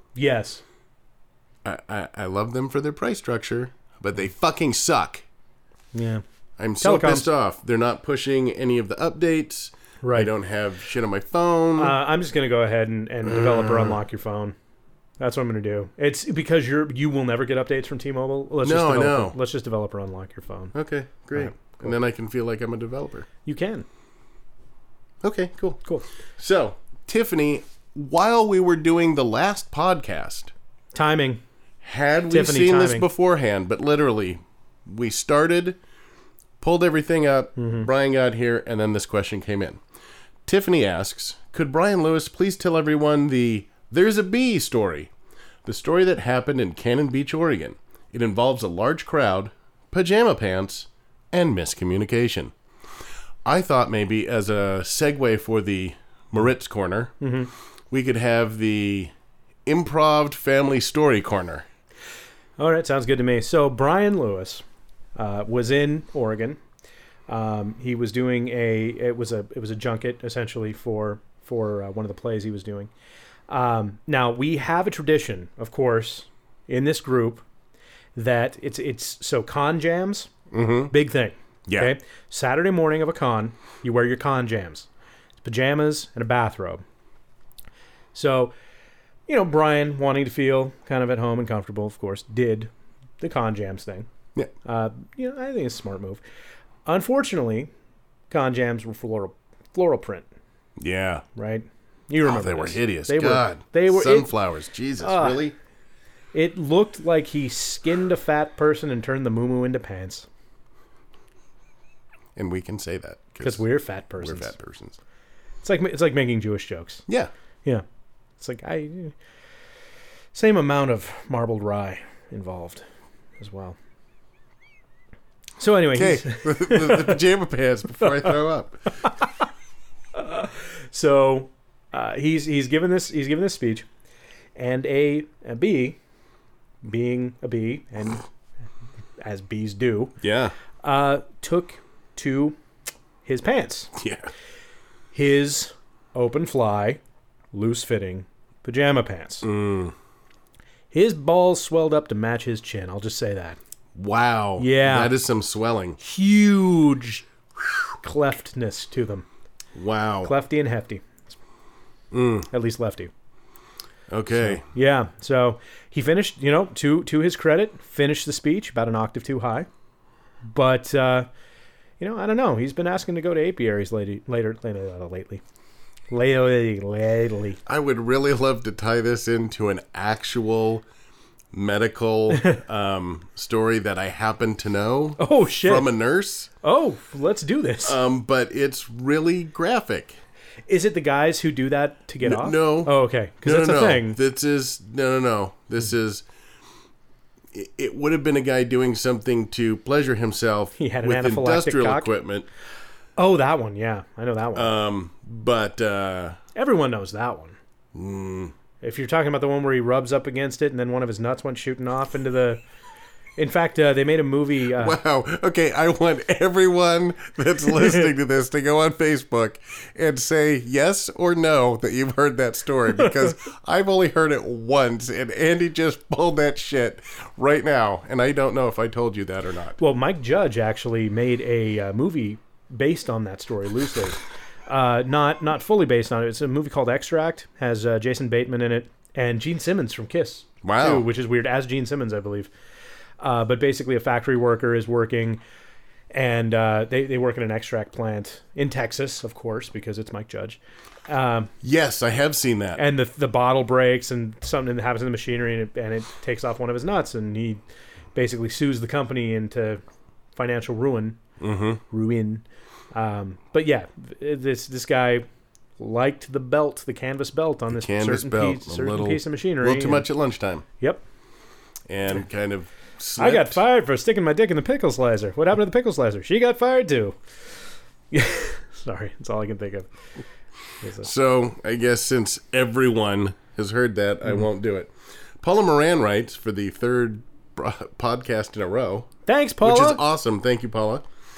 Yes. I, I, I love them for their price structure, but they fucking suck. Yeah. I'm so Telecoms. pissed off. They're not pushing any of the updates. Right. I don't have shit on my phone. Uh, I'm just gonna go ahead and, and developer unlock your phone. That's what I'm gonna do. It's because you're you will never get updates from T-Mobile. Let's No, just I developer, know. Let's just developer unlock your phone. Okay, great. Alright, cool. And then I can feel like I'm a developer. You can. Okay, cool. Cool. So, Tiffany, while we were doing the last podcast, Timing. had we Tiffany seen this timing. beforehand, but literally, we started, pulled everything up, Mm-hmm. Brian got here, and then this question came in. Tiffany asks, could Brian Lewis please tell everyone the There's a Bee story? The story that happened in Cannon Beach, Oregon. It involves a large crowd, pajama pants, and miscommunication. I thought maybe as a segue for the Moritz Corner, Mm-hmm. we could have the Improv Family Story Corner. All right, sounds good to me. So Brian Lewis uh, was in Oregon. Um, he was doing a it was a it was a junket essentially for for uh, one of the plays he was doing. Um, now we have a tradition, of course, in this group that it's it's so con jams, Mm-hmm. big thing. Yeah. Okay, Saturday morning of a con, you wear your con jams, pajamas and a bathrobe. So, you know, Brian, wanting to feel kind of at home and comfortable, of course, did the con jams thing. Yeah. Uh, you know, I think it's a smart move. Unfortunately, con jams were floral floral print, Yeah. right? You Oh, remember they were this. hideous. They God. were. They were. It, Sunflowers. Jesus, Ah. really? it looked like he skinned a fat person and turned the moo into pants. And we can say that Because we're fat we're persons. fat persons. It's like it's like making Jewish jokes. Yeah. Yeah, it's like I same amount of marbled rye involved as well. So anyway, Okay. he's- the, the, the pajama pants before I throw up. so uh, he's he's given this he's given this speech, and a, a bee, being a bee, and as bees do, Yeah. uh, took to his pants, Yeah. his open fly, loose fitting pajama pants. Mm. His balls swelled up to match his chin. I'll just say that. Wow. Yeah. That is some swelling. Huge cleftness to them. Wow. Clefty and hefty. Mm. At least lefty. Okay. Yeah. So he finished, you know, to to his credit, finished the speech about an octave too high. But, uh, you know, I don't know. He's been asking to go to apiaries lately, later, later, uh, lately. Lately, lately. I would really love to tie this into an actual medical um, story that I happen to know Oh, shit. from a nurse. Oh, let's do this. Um, but it's really graphic. Is it the guys who do that to get N- off? no. Oh, okay. Because No, that's no, a no. thing. This is no, no, no. This is. It, it would have been a guy doing something to pleasure himself He had an with anaphylactic industrial cock? equipment. Oh, that one. Yeah, I know that one. Um, but uh, Everyone knows that one. mm, If you're talking about the one where he rubs up against it and then one of his nuts went shooting off into the... In fact, uh, they made a movie... Uh, wow. Okay, I want everyone that's listening to this to go on Facebook and say yes or no that you've heard that story, because I've only heard it once, and Andy just pulled that shit right now, and I don't know if I told you that or not. Well, Mike Judge actually made a uh, movie based on that story loosely. Uh, not not fully based on it. It's a movie called Extract. Has uh, Jason Bateman in it and Gene Simmons from Kiss. Wow. Too, which is weird. As Gene Simmons, I believe. Uh, but basically, a factory worker is working, and uh, they they work in an extract plant in Texas, of course, because it's Mike Judge. Um, Yes, I have seen that. and the the bottle breaks, and something happens in the machinery, and it, and it takes off one of his nuts, and he basically sues the company into financial ruin. Mm-hmm. Ruin. Um, but yeah, this this guy liked the belt, the canvas belt on this Canvas certain, belt, piece, a certain little, piece of machinery. a little too and- much at lunchtime, Yep. and kind of. I got slipped. fired for sticking my dick in the pickle slicer. What happened to the pickle slicer? She got fired too. Yeah, sorry, that's all I can think of. Is a- So I guess since everyone has heard that, I won't do it. Paula Moran writes for the third bro- podcast in a row, Thanks, Paula. which is awesome. Thank you, Paula.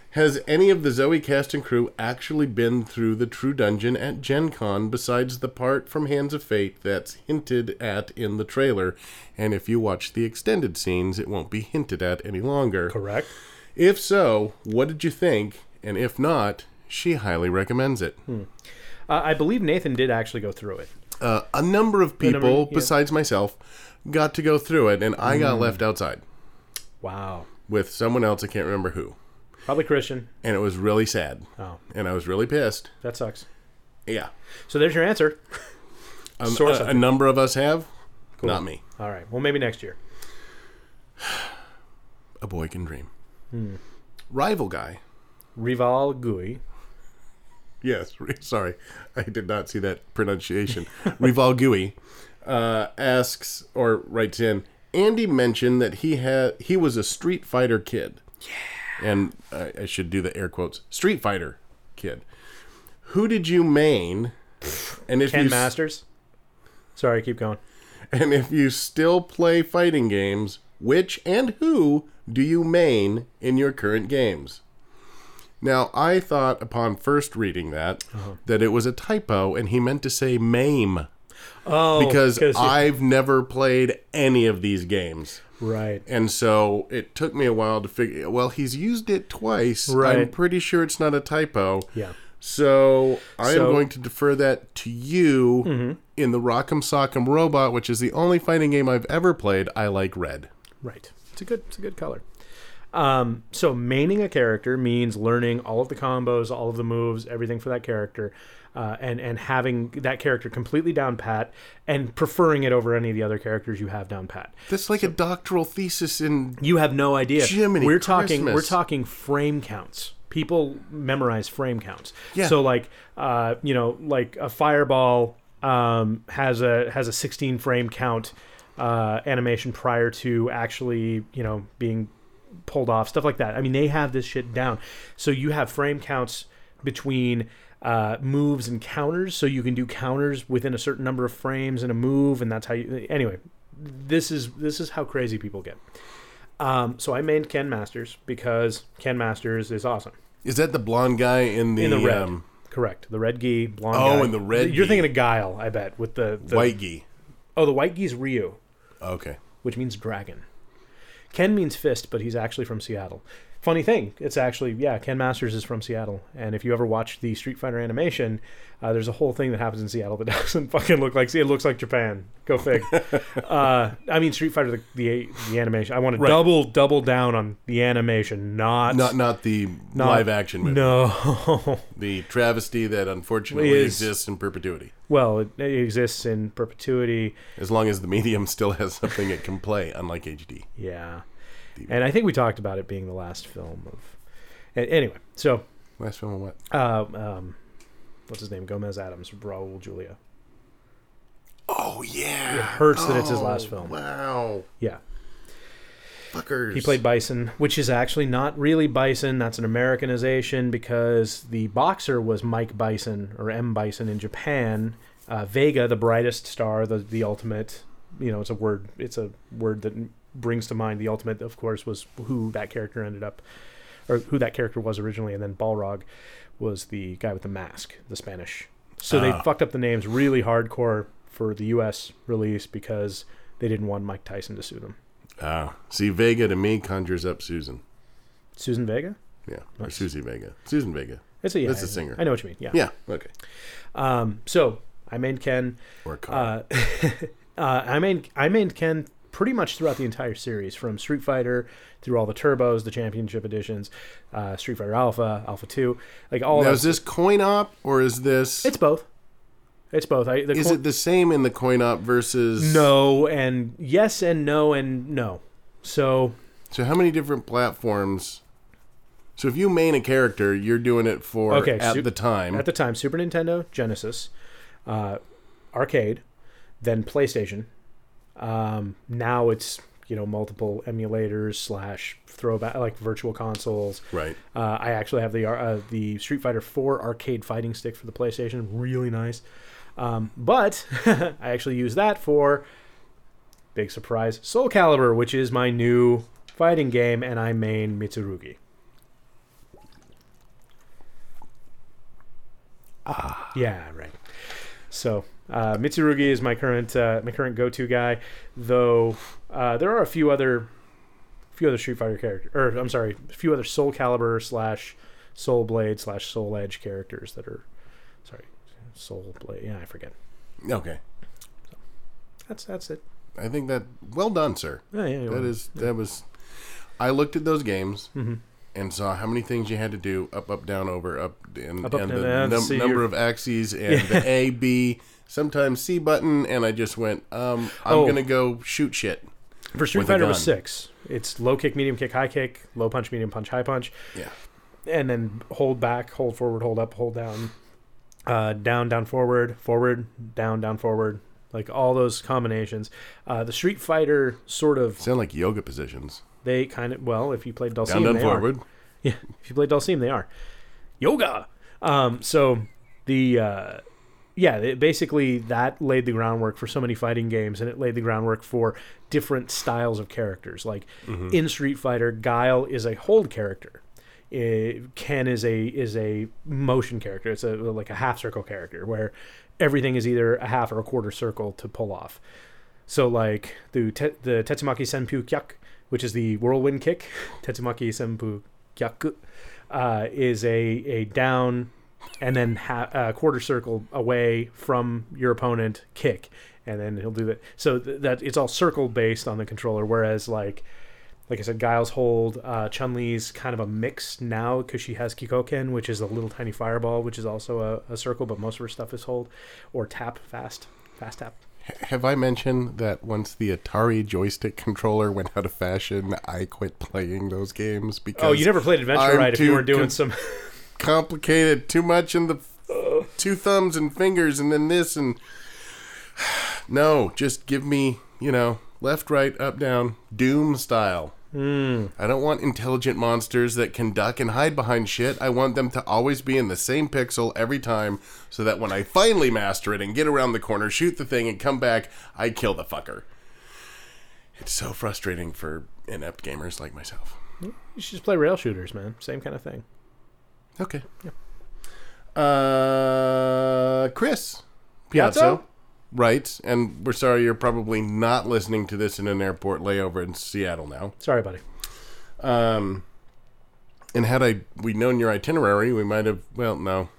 Has any of the Zoe cast and crew actually been through the True Dungeon at Gen Con besides the part from Hands of Fate that's hinted at in the trailer? And if you watch the extended scenes, it won't be hinted at any longer. Correct. If so, what did you think? And if not, she highly recommends it. Hmm. Uh, I believe Nathan did actually go through it. Uh, a number of people, number, yeah. besides myself, got to go through it, and I got mm. left outside. Wow. With someone else, I can't remember who. Probably Christian. And it was really sad. Oh. And I was really pissed. That sucks. Yeah. So there's your answer. Um, a, a number of us have. Cool. Not me. All right. Well, maybe next year. A boy can dream. Hmm. Rival guy. Rival Gui. Yes. Sorry. I did not see that pronunciation. Rival Gui uh, asks or writes in, Andy mentioned that he had he was a Street Fighter kid. Yeah. And uh, I should do the air quotes. Street Fighter kid. Who did you main? And if Ken you Masters. Sorry, keep going. And if you still play fighting games, which and who do you main in your current games? Now, I thought upon first reading that uh-huh. that it was a typo and he meant to say maim. Oh, because I've never played any of these games. Right. And so it took me a while to figure, well, he's used it twice. Right. I'm pretty sure it's not a typo. Yeah. So I so, am going to defer that to you mm-hmm. in the Rock'em Sock'em Robot, which is the only fighting game I've ever played. I like red. Right. It's a good, it's a good color. Um, so maining a character means learning all of the combos, all of the moves, everything for that character. Uh, and, and having that character completely down pat and preferring it over any of the other characters you have down pat. That's like so, a doctoral thesis in You have no idea. Jiminy we're talking Christmas. We're talking frame counts. People memorize frame counts. Yeah. So like uh, you know, like a fireball um, has a has a sixteen frame count uh, animation prior to actually, you know, being pulled off, stuff like that. I mean, they have this shit down. So you have frame counts between Uh, moves and counters, so you can do counters within a certain number of frames in a move, and that's how you. Anyway, this is this is how crazy people get. Um, so I mained Ken Masters because Ken Masters is awesome. Is that the blonde guy in the, in the red? Um... Correct, the red gi blonde. Oh, guy. in the red. You're gi. thinking of Guile, I bet, with the, the white gi. Oh, the white gi's Ryu. Okay. Which means dragon. Ken means fist, but he's actually from Seattle. Funny thing, it's actually, yeah, Ken Masters is from Seattle. And if you ever watch the Street Fighter animation, uh, there's a whole thing that happens in Seattle that doesn't fucking look like, see, it looks like Japan. Go fig. uh, I mean, Street Fighter, the the, the animation. I want to right. double, double down on the animation, not... Not not the not, live action movie. No. The travesty that unfortunately is, exists in perpetuity. Well, it, it exists in perpetuity. As long as the medium still has something it can play, unlike H D. Yeah. And I think we talked about it being the last film of... Anyway, so... Last film of what? Uh, um, what's his name? Gomez Adams, Raul Julia. Oh, yeah. It hurts oh, that it's his last film. Wow. Yeah. Fuckers. He played Bison, which is actually not really Bison. That's an Americanization because the boxer was Mike Bison, or M. Bison in Japan. Uh, Vega, the brightest star, the, the ultimate... You know, it's a word. It's a word that... brings to mind the ultimate, of course, was who that character ended up, or who that character was originally, and then Balrog was the guy with the mask, the Spanish. So uh. they fucked up the names really hardcore for the U S release because they didn't want Mike Tyson to sue them. Ah, uh, see, Vega to me conjures up Susan. Susan Vega? Yeah, nice. Or Susie Vega. Susan Vega. It's a yeah, That's a singer. I know what you mean. Yeah. Yeah. Okay. Um. So I mained Ken. Or Carl. Uh, uh, I mained I mained Ken. Pretty much throughout the entire series, from Street Fighter through all the turbos, the championship editions, uh, Street Fighter Alpha, Alpha two, like all. Now, of is this coin op or is this? It's both. It's both. I, the is co- it the same in the coin op versus? No, and yes, and no, and no. So. So how many different platforms? So if you main a character, you're doing it for okay, at su- the time. At the time, Super Nintendo, Genesis, uh, arcade, then PlayStation. Um, now it's, you know, multiple emulators slash throwback, like virtual consoles. Right. Uh, I actually have the uh, the Street Fighter four arcade fighting stick for the PlayStation. Really nice. Um, but I actually use that for, big surprise, Soul Calibur, which is my new fighting game, and I main Mitsurugi. Ah. Yeah, right. So uh, Mitsurugi is my current uh, my current go-to guy, though uh, there are a few other few other Street Fighter characters, or I'm sorry, a few other Soul Calibur slash Soul Blade slash Soul Edge characters that are sorry, Soul Blade. Yeah, I forget. Okay. So that's that's it. I think that well done, sir. Yeah, yeah, that is yeah. that was. I looked at those games. Mm-hmm. And saw how many things you had to do: up, up, down, over, up, and, up, up, and down, the down, num- see number your... of axes, and yeah. the A, B, sometimes C button. And I just went, um, I'm oh. gonna go shoot shit. For Street Fighter was six. It's low kick, medium kick, high kick, low punch, medium punch, high punch. Yeah. And then hold back, hold forward, hold up, hold down, uh, down, down, forward, forward, down, down, forward. Like all those combinations. Uh, the Street Fighter sort of sound like yoga positions. They kind of, well, if you played Dulcim, down, down, they forward. Are. Yeah, if you played Dulcim, they are. Yoga! Um, so, the, uh, yeah, it, basically that laid the groundwork for so many fighting games, and it laid the groundwork for different styles of characters. Like, mm-hmm. in Street Fighter, Guile is a hold character. It, Ken is a is a motion character. It's a like a half circle character, where everything is either a half or a quarter circle to pull off. So, like, the, te- the Tetsumaki Senpu Kyaku, which is the whirlwind kick, Tetsumaki Senpu Kyaku, uh, is a, a down and then ha- a quarter circle away from your opponent kick, and then he'll do that. So th- that it's all circle based on the controller, whereas like like I said, Guile's hold, uh, Chun-Li's kind of a mix now because she has Kikoken, which is a little tiny fireball, which is also a, a circle, but most of her stuff is hold or tap fast, fast tap. Have I mentioned that once the Atari joystick controller went out of fashion, I quit playing those games because oh, you never played Adventure I'm Right if you weren't doing com- some complicated, too much in the uh, two thumbs and fingers, and then this and no, just give me, you know, left, right, up, down, Doom style. Mm. I don't want intelligent monsters that can duck and hide behind shit. I want them to always be in the same pixel every time so that when I finally master it and get around the corner, shoot the thing, and come back, I kill the fucker. It's so frustrating for inept gamers like myself. You should just play rail shooters, man. Same kind of thing. Okay. Yeah. Uh, Chris Piazza. Piazza? Right, and we're sorry you're probably not listening to this in an airport layover in Seattle now. Sorry, buddy. Um, and had I we known your itinerary, we might have, well, no.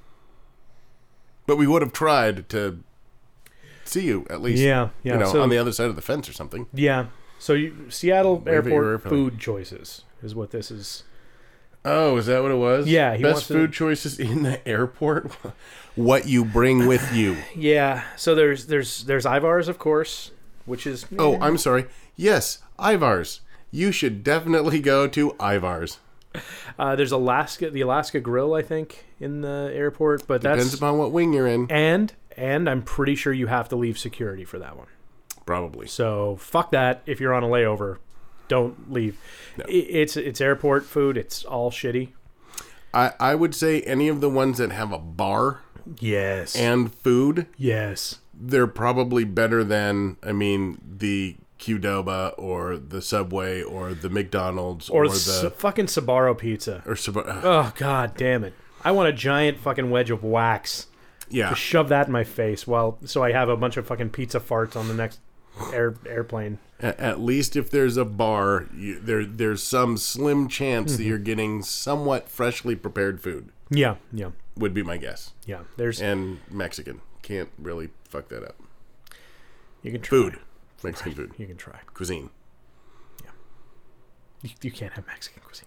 But we would have tried to see you, at least, yeah, yeah. you know, so, on the other side of the fence or something. Yeah, so you, Seattle Wave airport food choices is what this is. Oh, is that what it was? Yeah. He Best wants food to... choices in the airport? What you bring with you. Yeah. So there's there's there's Ivar's, of course, which is... Oh, I'm sorry. Yes, Ivar's. You should definitely go to Ivar's. Uh, there's Alaska, the Alaska Grill, I think, in the airport, but Depends that's... upon what wing you're in. And, and I'm pretty sure you have to leave security for that one. Probably. So, fuck that. If you're on a layover, don't leave. No. It, it's it's airport food. It's all shitty. I, I would say any of the ones that have a bar... Yes. And food. Yes. They're probably better than, I mean, the Qdoba or the Subway or the McDonald's or, or the the fucking Sbarro pizza. Or Sbarro. Oh, god damn it. I want a giant fucking wedge of wax. Yeah. To shove that in my face while so I have a bunch of fucking pizza farts on the next air airplane. At, at least if there's a bar, you, there there's some slim chance mm-hmm. that you're getting somewhat freshly prepared food. Yeah, yeah. Would be my guess. Yeah, there's and Mexican. Can't really fuck that up. You can try. Food. Mexican right. food. You can try. Cuisine. Yeah. You, you can't have Mexican cuisine.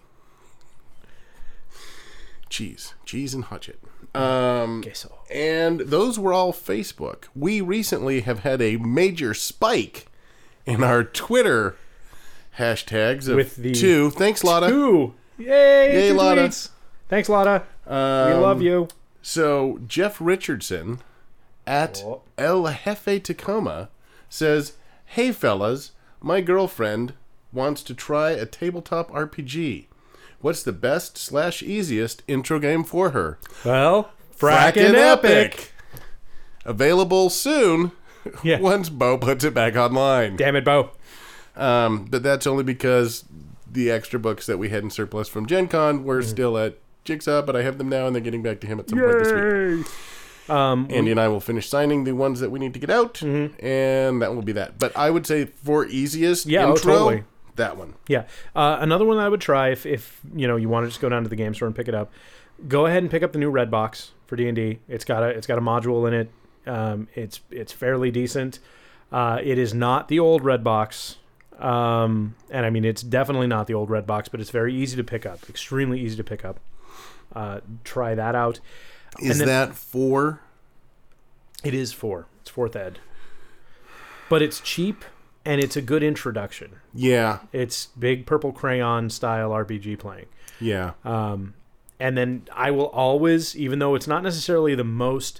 Cheese. Cheese and hot shit. Um, Queso. And those were all Facebook. We recently have had a major spike in our Twitter hashtags of with the two. Thanks, Lotta. Two. Yay, Yay, two Lotta. Tweets. Thanks, Lotta. Um, we love you. So, Jeff Richardson at oh. El Jefe Tacoma says, "Hey, fellas, my girlfriend wants to try a tabletop R P G. What's the best slash easiest intro game for her?" Well, Frackin' Epic. Available soon yeah. once Bo puts it back online. Damn it, Bo. Um, but that's only because the extra books that we had in surplus from Gen Con were mm. still at Jigsaw, but I have them now, and they're getting back to him at some Yay. point this week. Um, Andy and I will finish signing the ones that we need to get out, Mm-hmm. and that will be that. But I would say for easiest Yeah, oh, intro, totally. that one. Yeah. Uh, another one I would try if, if you know you want to just go down to the game store and pick it up. Go ahead and pick up the new Red Box for D and D. It's got a it's got a module in it. Um, it's it's fairly decent. Uh, it is not the old Red Box, um, and I mean it's definitely not the old Red Box, but it's very easy to pick up. Extremely easy to pick up. Uh, try that out. Is then, that for? It is four. It's fourth ed, but it's cheap and it's a good introduction. Yeah, It's big purple crayon style R P G playing. yeah, Um, and then I will always, even though it's not necessarily the most,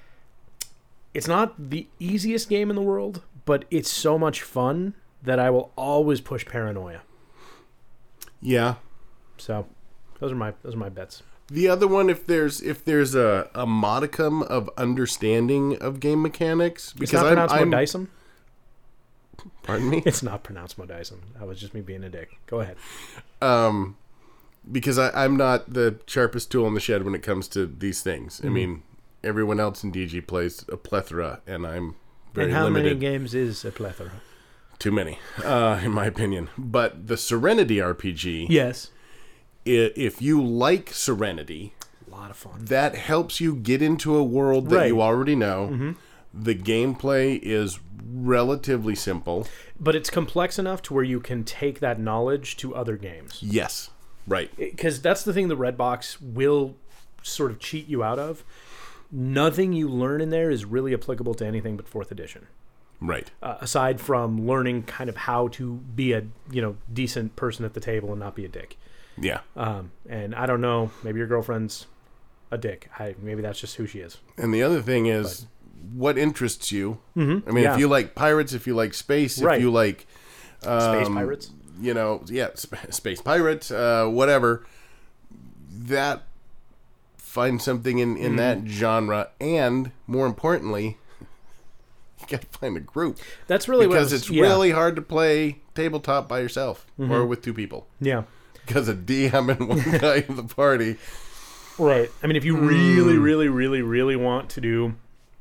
it's not the easiest game in the world, but it's so much fun that I will always push Paranoia. yeah. So those are my those are my bets. The other one, if there's if there's a, a modicum of understanding of game mechanics, It's because not I'm, pronounced I'm Modicum. pardon me, It's not pronounced Modicum. That was just me being a dick. Go ahead. um, because I, I'm not the sharpest tool in the shed when it comes to these things. Mm-hmm. I mean, everyone else in D G plays a plethora, and I'm very and how limited. many games is a plethora? Too many, uh, in my opinion. But the Serenity R P G, Yes. i- if you like Serenity, A lot of fun. that helps you get into a world that Right. you already know. Mm-hmm. The gameplay is relatively simple. But it's complex enough to where you can take that knowledge to other games. Yes, right. Because that's the thing the Red Box will sort of cheat you out of. Nothing you learn in there is really applicable to anything but fourth edition. Right. Uh, aside from learning kind of how to be a you know decent person at the table and not be a dick. Yeah. Um, and I don't know, maybe your girlfriend's a dick. I, maybe that's just who she is. And the other thing is, what interests you? Mm-hmm. I mean, Yeah. if you like pirates, if you like space, Right. if you like um, Space pirates. you know, yeah, sp- space pirates, uh, whatever. That find something in in Mm-hmm. that genre, and more importantly, you got to find a group That's really because what I was, it's yeah. really hard to play tabletop by yourself or with two people Yeah. because a D M and one guy in the party. Right. I mean, if you really, really, really, really want to do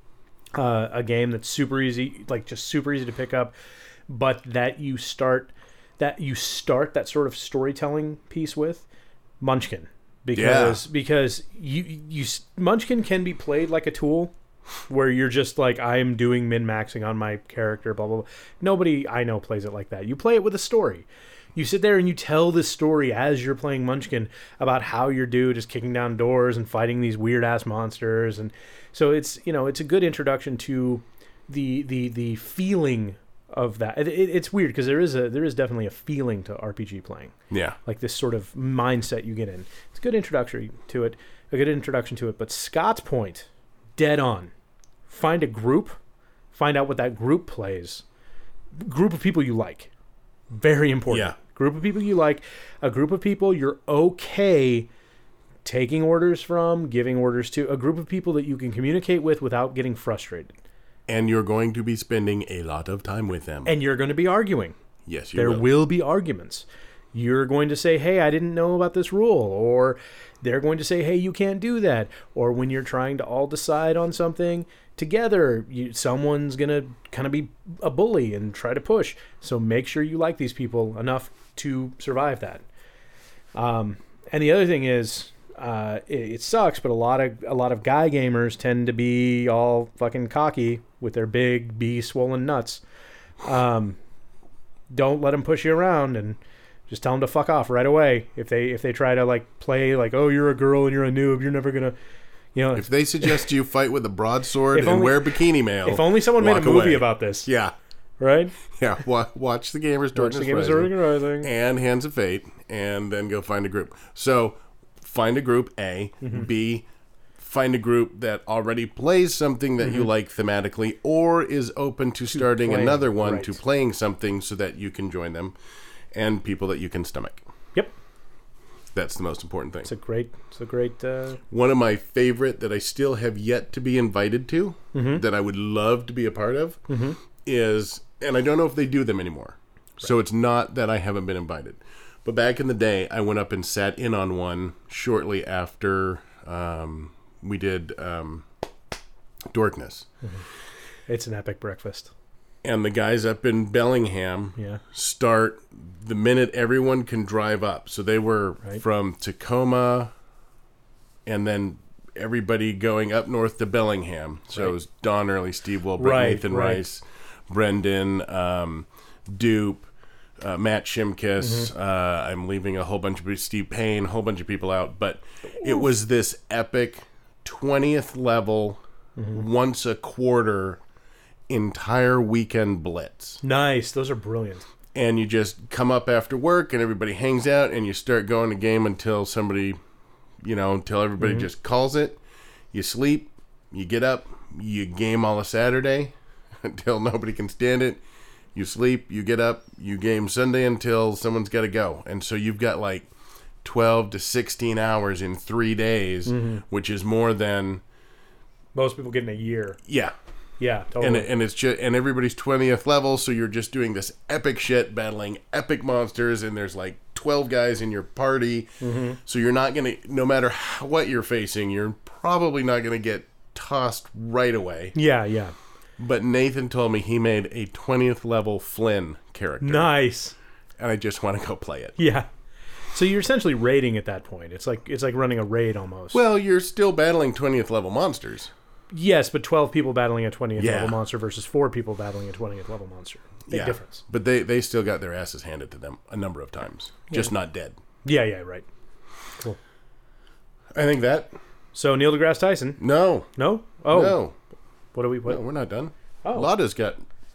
uh, a game that's super easy, like just super easy to pick up, but that you start that you start that sort of storytelling piece with Munchkin, because because you you Munchkin can be played like a tool, where you're just like, I am doing min maxing on my character, blah blah blah. Nobody I know plays it like that. You play it with a story. You sit there and you tell this story as you're playing Munchkin about how your dude is kicking down doors and fighting these weird ass monsters, and so it's you know it's a good introduction to the the the feeling of that. It, it, it's weird because there is a there is definitely a feeling to R P G playing, Yeah. like this sort of mindset you get in. It's a good introductory to it, a good introduction to it. But Scott's point, dead on. Find a group, find out what that group plays. Group of people you like, very important. Yeah. Group of people you like, a group of people you're okay taking orders from, giving orders to, a group of people that you can communicate with without getting frustrated. And you're going to be spending a lot of time with them. And you're going to be arguing. Yes, you There will. will be arguments. You're going to say, hey, I didn't know about this rule. Or they're going to say, hey, you can't do that. Or when you're trying to all decide on something together, you, someone's going to kind of be a bully and try to push. So make sure you like these people enough to survive that. Um, and the other thing is, uh, it, it sucks, but a lot of a lot of guy gamers tend to be all fucking cocky with their big B swollen nuts. Um, don't let them push you around, and just tell them to fuck off right away. If they if they try to like play like, oh, you're a girl and you're a noob, you're never gonna, you know. If they suggest you fight with a broadsword If and only- wear bikini mail, If only someone made a walk movie away. about this, Yeah, right? yeah. Wa- watch the Gamers Watch Darkness the game is Rising organizing. and Hands of Fate, and then go find a group. So, find a group. A, Mm-hmm. B. Find a group that already plays something that you like thematically, or is open to starting playing, another one right. to playing something so that you can join them, and people that you can stomach. Yep, That's the most important thing. it's a great, it's a great. Uh, One of my favorite that I still have yet to be invited to, Mm-hmm. that I would love to be a part of, is, and I don't know if they do them anymore. So it's not that I haven't been invited. But back in the day, I went up and sat in on one shortly after um, we did um, Dorkness. It's an epic breakfast. And the guys up in Bellingham Yeah. start the minute everyone can drive up. So they were Right. from Tacoma and then everybody going up north to Bellingham. So Right. it was Don Early, Steve Wilbert, Right, Nathan right. Rice, Brendan, um, Dupe, uh, Matt Shimkus. Mm-hmm. Uh, I'm leaving a whole bunch of people, Steve Payne, a whole bunch of people out. But it was this epic twentieth level, Mm-hmm. once a quarter entire weekend blitz. Nice. Those are brilliant. And you just come up after work and everybody hangs out and you start going to game until somebody, you know, until everybody Mm-hmm. just calls it. You sleep, you get up, you game all of Saturday until nobody can stand it. You sleep, you get up, you game Sunday until someone's got to go. And so you've got like twelve to sixteen hours in three days, Mm-hmm. which is more than, Most people get in a year. yeah. Yeah, totally. And and it's just and everybody's twentieth level, so you're just doing this epic shit, battling epic monsters, and there's like twelve guys in your party. Mm-hmm. So you're not gonna, no matter how, what you're facing, you're probably not gonna get tossed right away. yeah, yeah. But Nathan told me he made a twentieth level Flynn character, Nice. and I just want to go play it. Yeah. So you're essentially raiding at that point. It's like it's like running a raid almost. Well, you're still battling twentieth level monsters. Yes, but twelve people battling a twentieth Yeah. level monster versus four people battling a twentieth level monster. Big yeah, difference. But they they still got their asses handed to them a number of times, just not dead. Yeah, yeah, right. Cool. I think that So Neil deGrasse Tyson. no, No? Oh. no. What do we what? No, we're not done. Oh. Lada's got.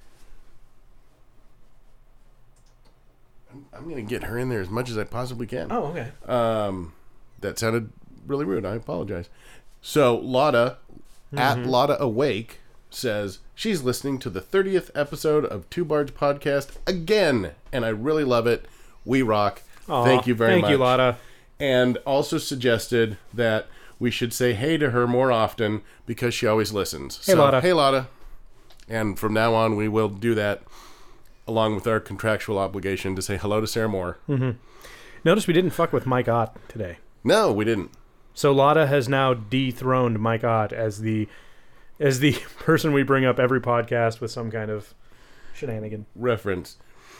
I'm, I'm going to get her in there as much as I possibly can. Oh, okay. Um, that sounded really rude. I apologize. So Lada, at Lada Awake, says she's listening to the thirtieth episode of Two Bards Podcast again, and I really love it. We rock. Aw, Thank you very thank much. you, Lada. And also suggested that we should say hey to her more often because she always listens. Hey, so, Lada. Hey, Lada. And from now on, we will do that along with our contractual obligation to say hello to Sarah Moore. Notice we didn't fuck with Mike Ott today. No, we didn't. So Lada has now dethroned Mike Ott as the as the person we bring up every podcast with some kind of shenanigan. Reference.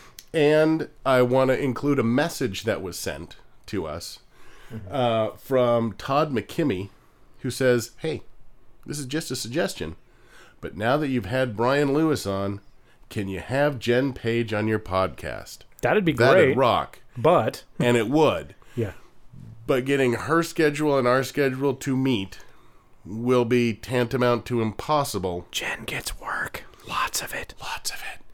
And I want to include a message that was sent to us uh, from Todd McKimmy, who says, hey, this is just a suggestion, but now that you've had Brian Lewis on, can you have Jen Page on your podcast? That'd be That'd great. rock. But And it would. yeah. But getting her schedule and our schedule to meet will be tantamount to impossible. Jen gets work. Lots of it. Lots of it.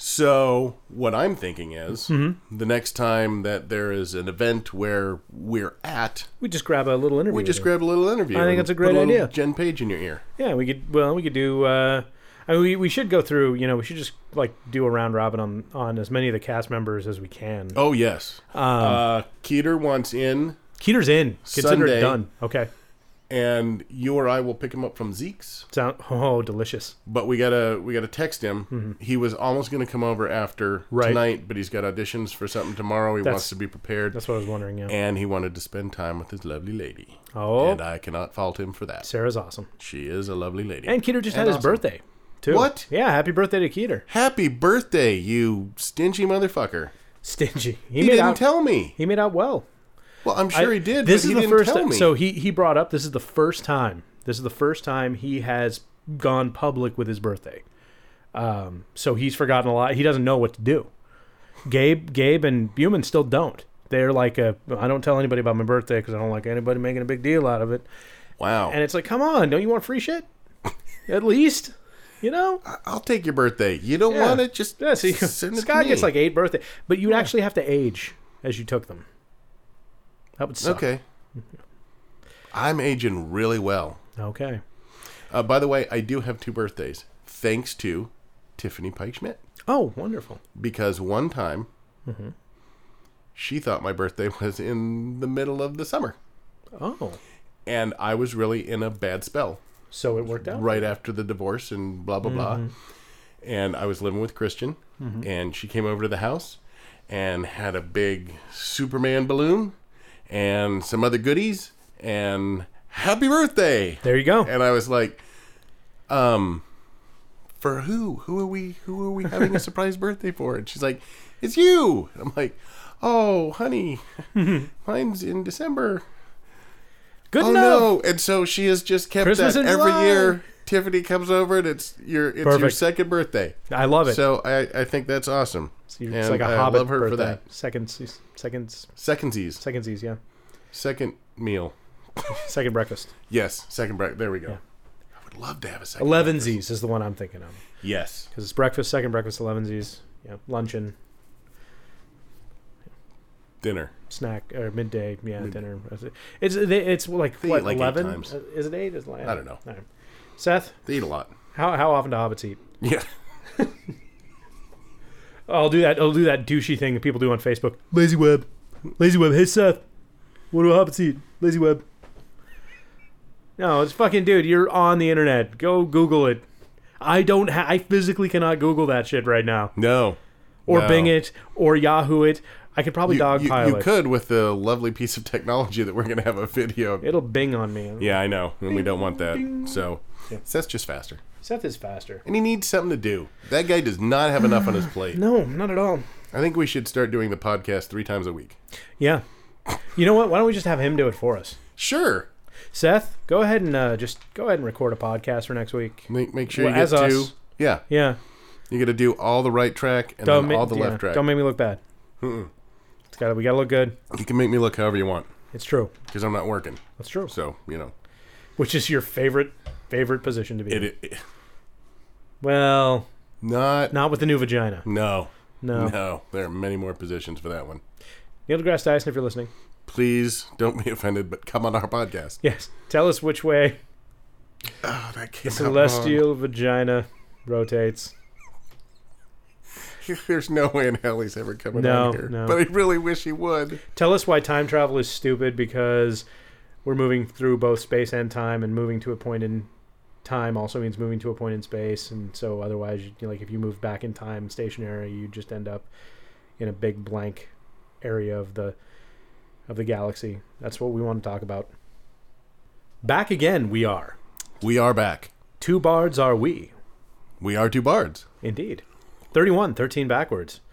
So what I'm thinking is the next time that there is an event where we're at, We just grab a little interview. we just with her. grab a little interview. I think and that's a great put little idea. Jen Page in your ear. Yeah, we could. Well, we could do. Uh, I mean, we we should go through. You know, we should just like do a round robin on on as many of the cast members as we can. Oh yes. Um, uh, Keeter wants in, Keeter's in. Consider Sunday. it done. Okay. and you or I will pick him up from Zeke's. Sound oh delicious. But we gotta we gotta text him. He was almost gonna come over after Mm-hmm. Right. tonight, but he's got auditions for something tomorrow. He That's- wants to be prepared, That's what I was wondering. Yeah. and he wanted to spend time with his lovely lady. Oh, And I cannot fault him for that. Sarah's awesome. She is a lovely lady. And Keeter just And had his awesome. birthday too. What? Yeah, happy birthday to Keeter. Happy birthday, you stingy motherfucker! Stingy. He, He, made didn't out. tell me. he made out well. Well, I'm sure I- he did. This but is he the didn't first. tell me. So he he brought up. This is the first time. This is the first time he has gone public with his birthday. Um, so he's forgotten a lot. He doesn't know what to do. Gabe, Gabe, and Buman still don't. They're like, a, I don't tell anybody about my birthday because I don't like anybody making a big deal out of it. wow. And it's like, come on, don't you want free shit? At least, you know. I'll take your birthday. You don't Yeah. want it? Just Yeah. See, send it Scott to gets me. like eight birthday, but you'd actually have to age as you took them. That would suck. Okay. I'm aging really well. Okay. Uh, by the way, I do have two birthdays, thanks to Tiffany Pike Schmidt. Oh, wonderful. Because one time, Mm-hmm. she thought my birthday was in the middle of the summer. Oh, And I was really in a bad spell so it worked out. right after the divorce and blah, blah, blah. Mm-hmm. And I was living with Christian, and she came over to the house and had a big Superman balloon and some other goodies and happy birthday. There you go. And I was like, Um, for who? Who are we? Who are we having a surprise birthday for? And she's like, it's you. And I'm like, oh, honey, mine's in December. Good oh enough. no! And so she has just kept Christmas that in every July. year. Tiffany comes over and it's your it's your Perfect. second birthday. I love it. So I, I think that's awesome. it's it's and like a I Hobbit love her birthday. for that. Seconds, seconds, Secondsies. secondsies. Yeah, Second meal. second breakfast. Yes, second break. There we go. Yeah. I would love to have a second. breakfast. Elevensies is the one I'm thinking of Yes. because it's breakfast, second breakfast, elevensies. Yeah, luncheon, Dinner. snack, or midday. Yeah, dinner. It's it's like They what eat like eight eleven? times. Uh, Is it eight? Is it like, I don't know. All right. Seth, They eat a lot. how how often do hobbits eat? Yeah. I'll do that. I'll do that douchey thing that people do on Facebook. Lazy web, lazy web. Hey Seth, what do hobbits eat? Lazy web. No, it's fucking dude. You're on the internet. Go Google it. I don't. Ha- I physically cannot Google that shit right now, No. or No. Bing it, or Yahoo it. I could probably You, you, dogpile you it. could with the lovely piece of technology that we're going to have a video. It'll Bing on me. Yeah, I know. And we don't want that. So Yeah. Seth's just faster. Seth is faster. And he needs something to do. That guy does not have enough on his plate. No, not at all. I think we should start doing the podcast three times a week. Yeah. You know what? Why don't we just have him do it for us? Sure. Seth, go ahead and uh, just go ahead and record a podcast for next week. Make make sure Well, you as get us. to yeah. Yeah. You got to do all the right track and Don't then ma- all the yeah, left track. Don't make me look bad. Mm-mm. It's got. We got to look good. You can make me look however you want It's true. because I'm not working. That's true. So you know Which is your favorite favorite position to be? it. in? it, it Well, not not with the new vagina. no No. no. There are many more positions for that one. Neil deGrasse Tyson, if you're listening, Please don't be offended, but come on our podcast. yes, tell us which way Oh, that the came out celestial vagina rotates. wrong. There's no way in hell he's ever coming No, on here. no. But I really wish he would. Tell us why time travel is stupid because we're moving through both space and time, and moving to a point in time also means moving to a point in space, and so otherwise, you, like if you move back in time stationary, you just end up in a big blank area of the of the galaxy. That's what we want to talk about. Back again, we are. We are back. Two bards are we. We are two bards. Indeed. thirty-one, thirteen backwards.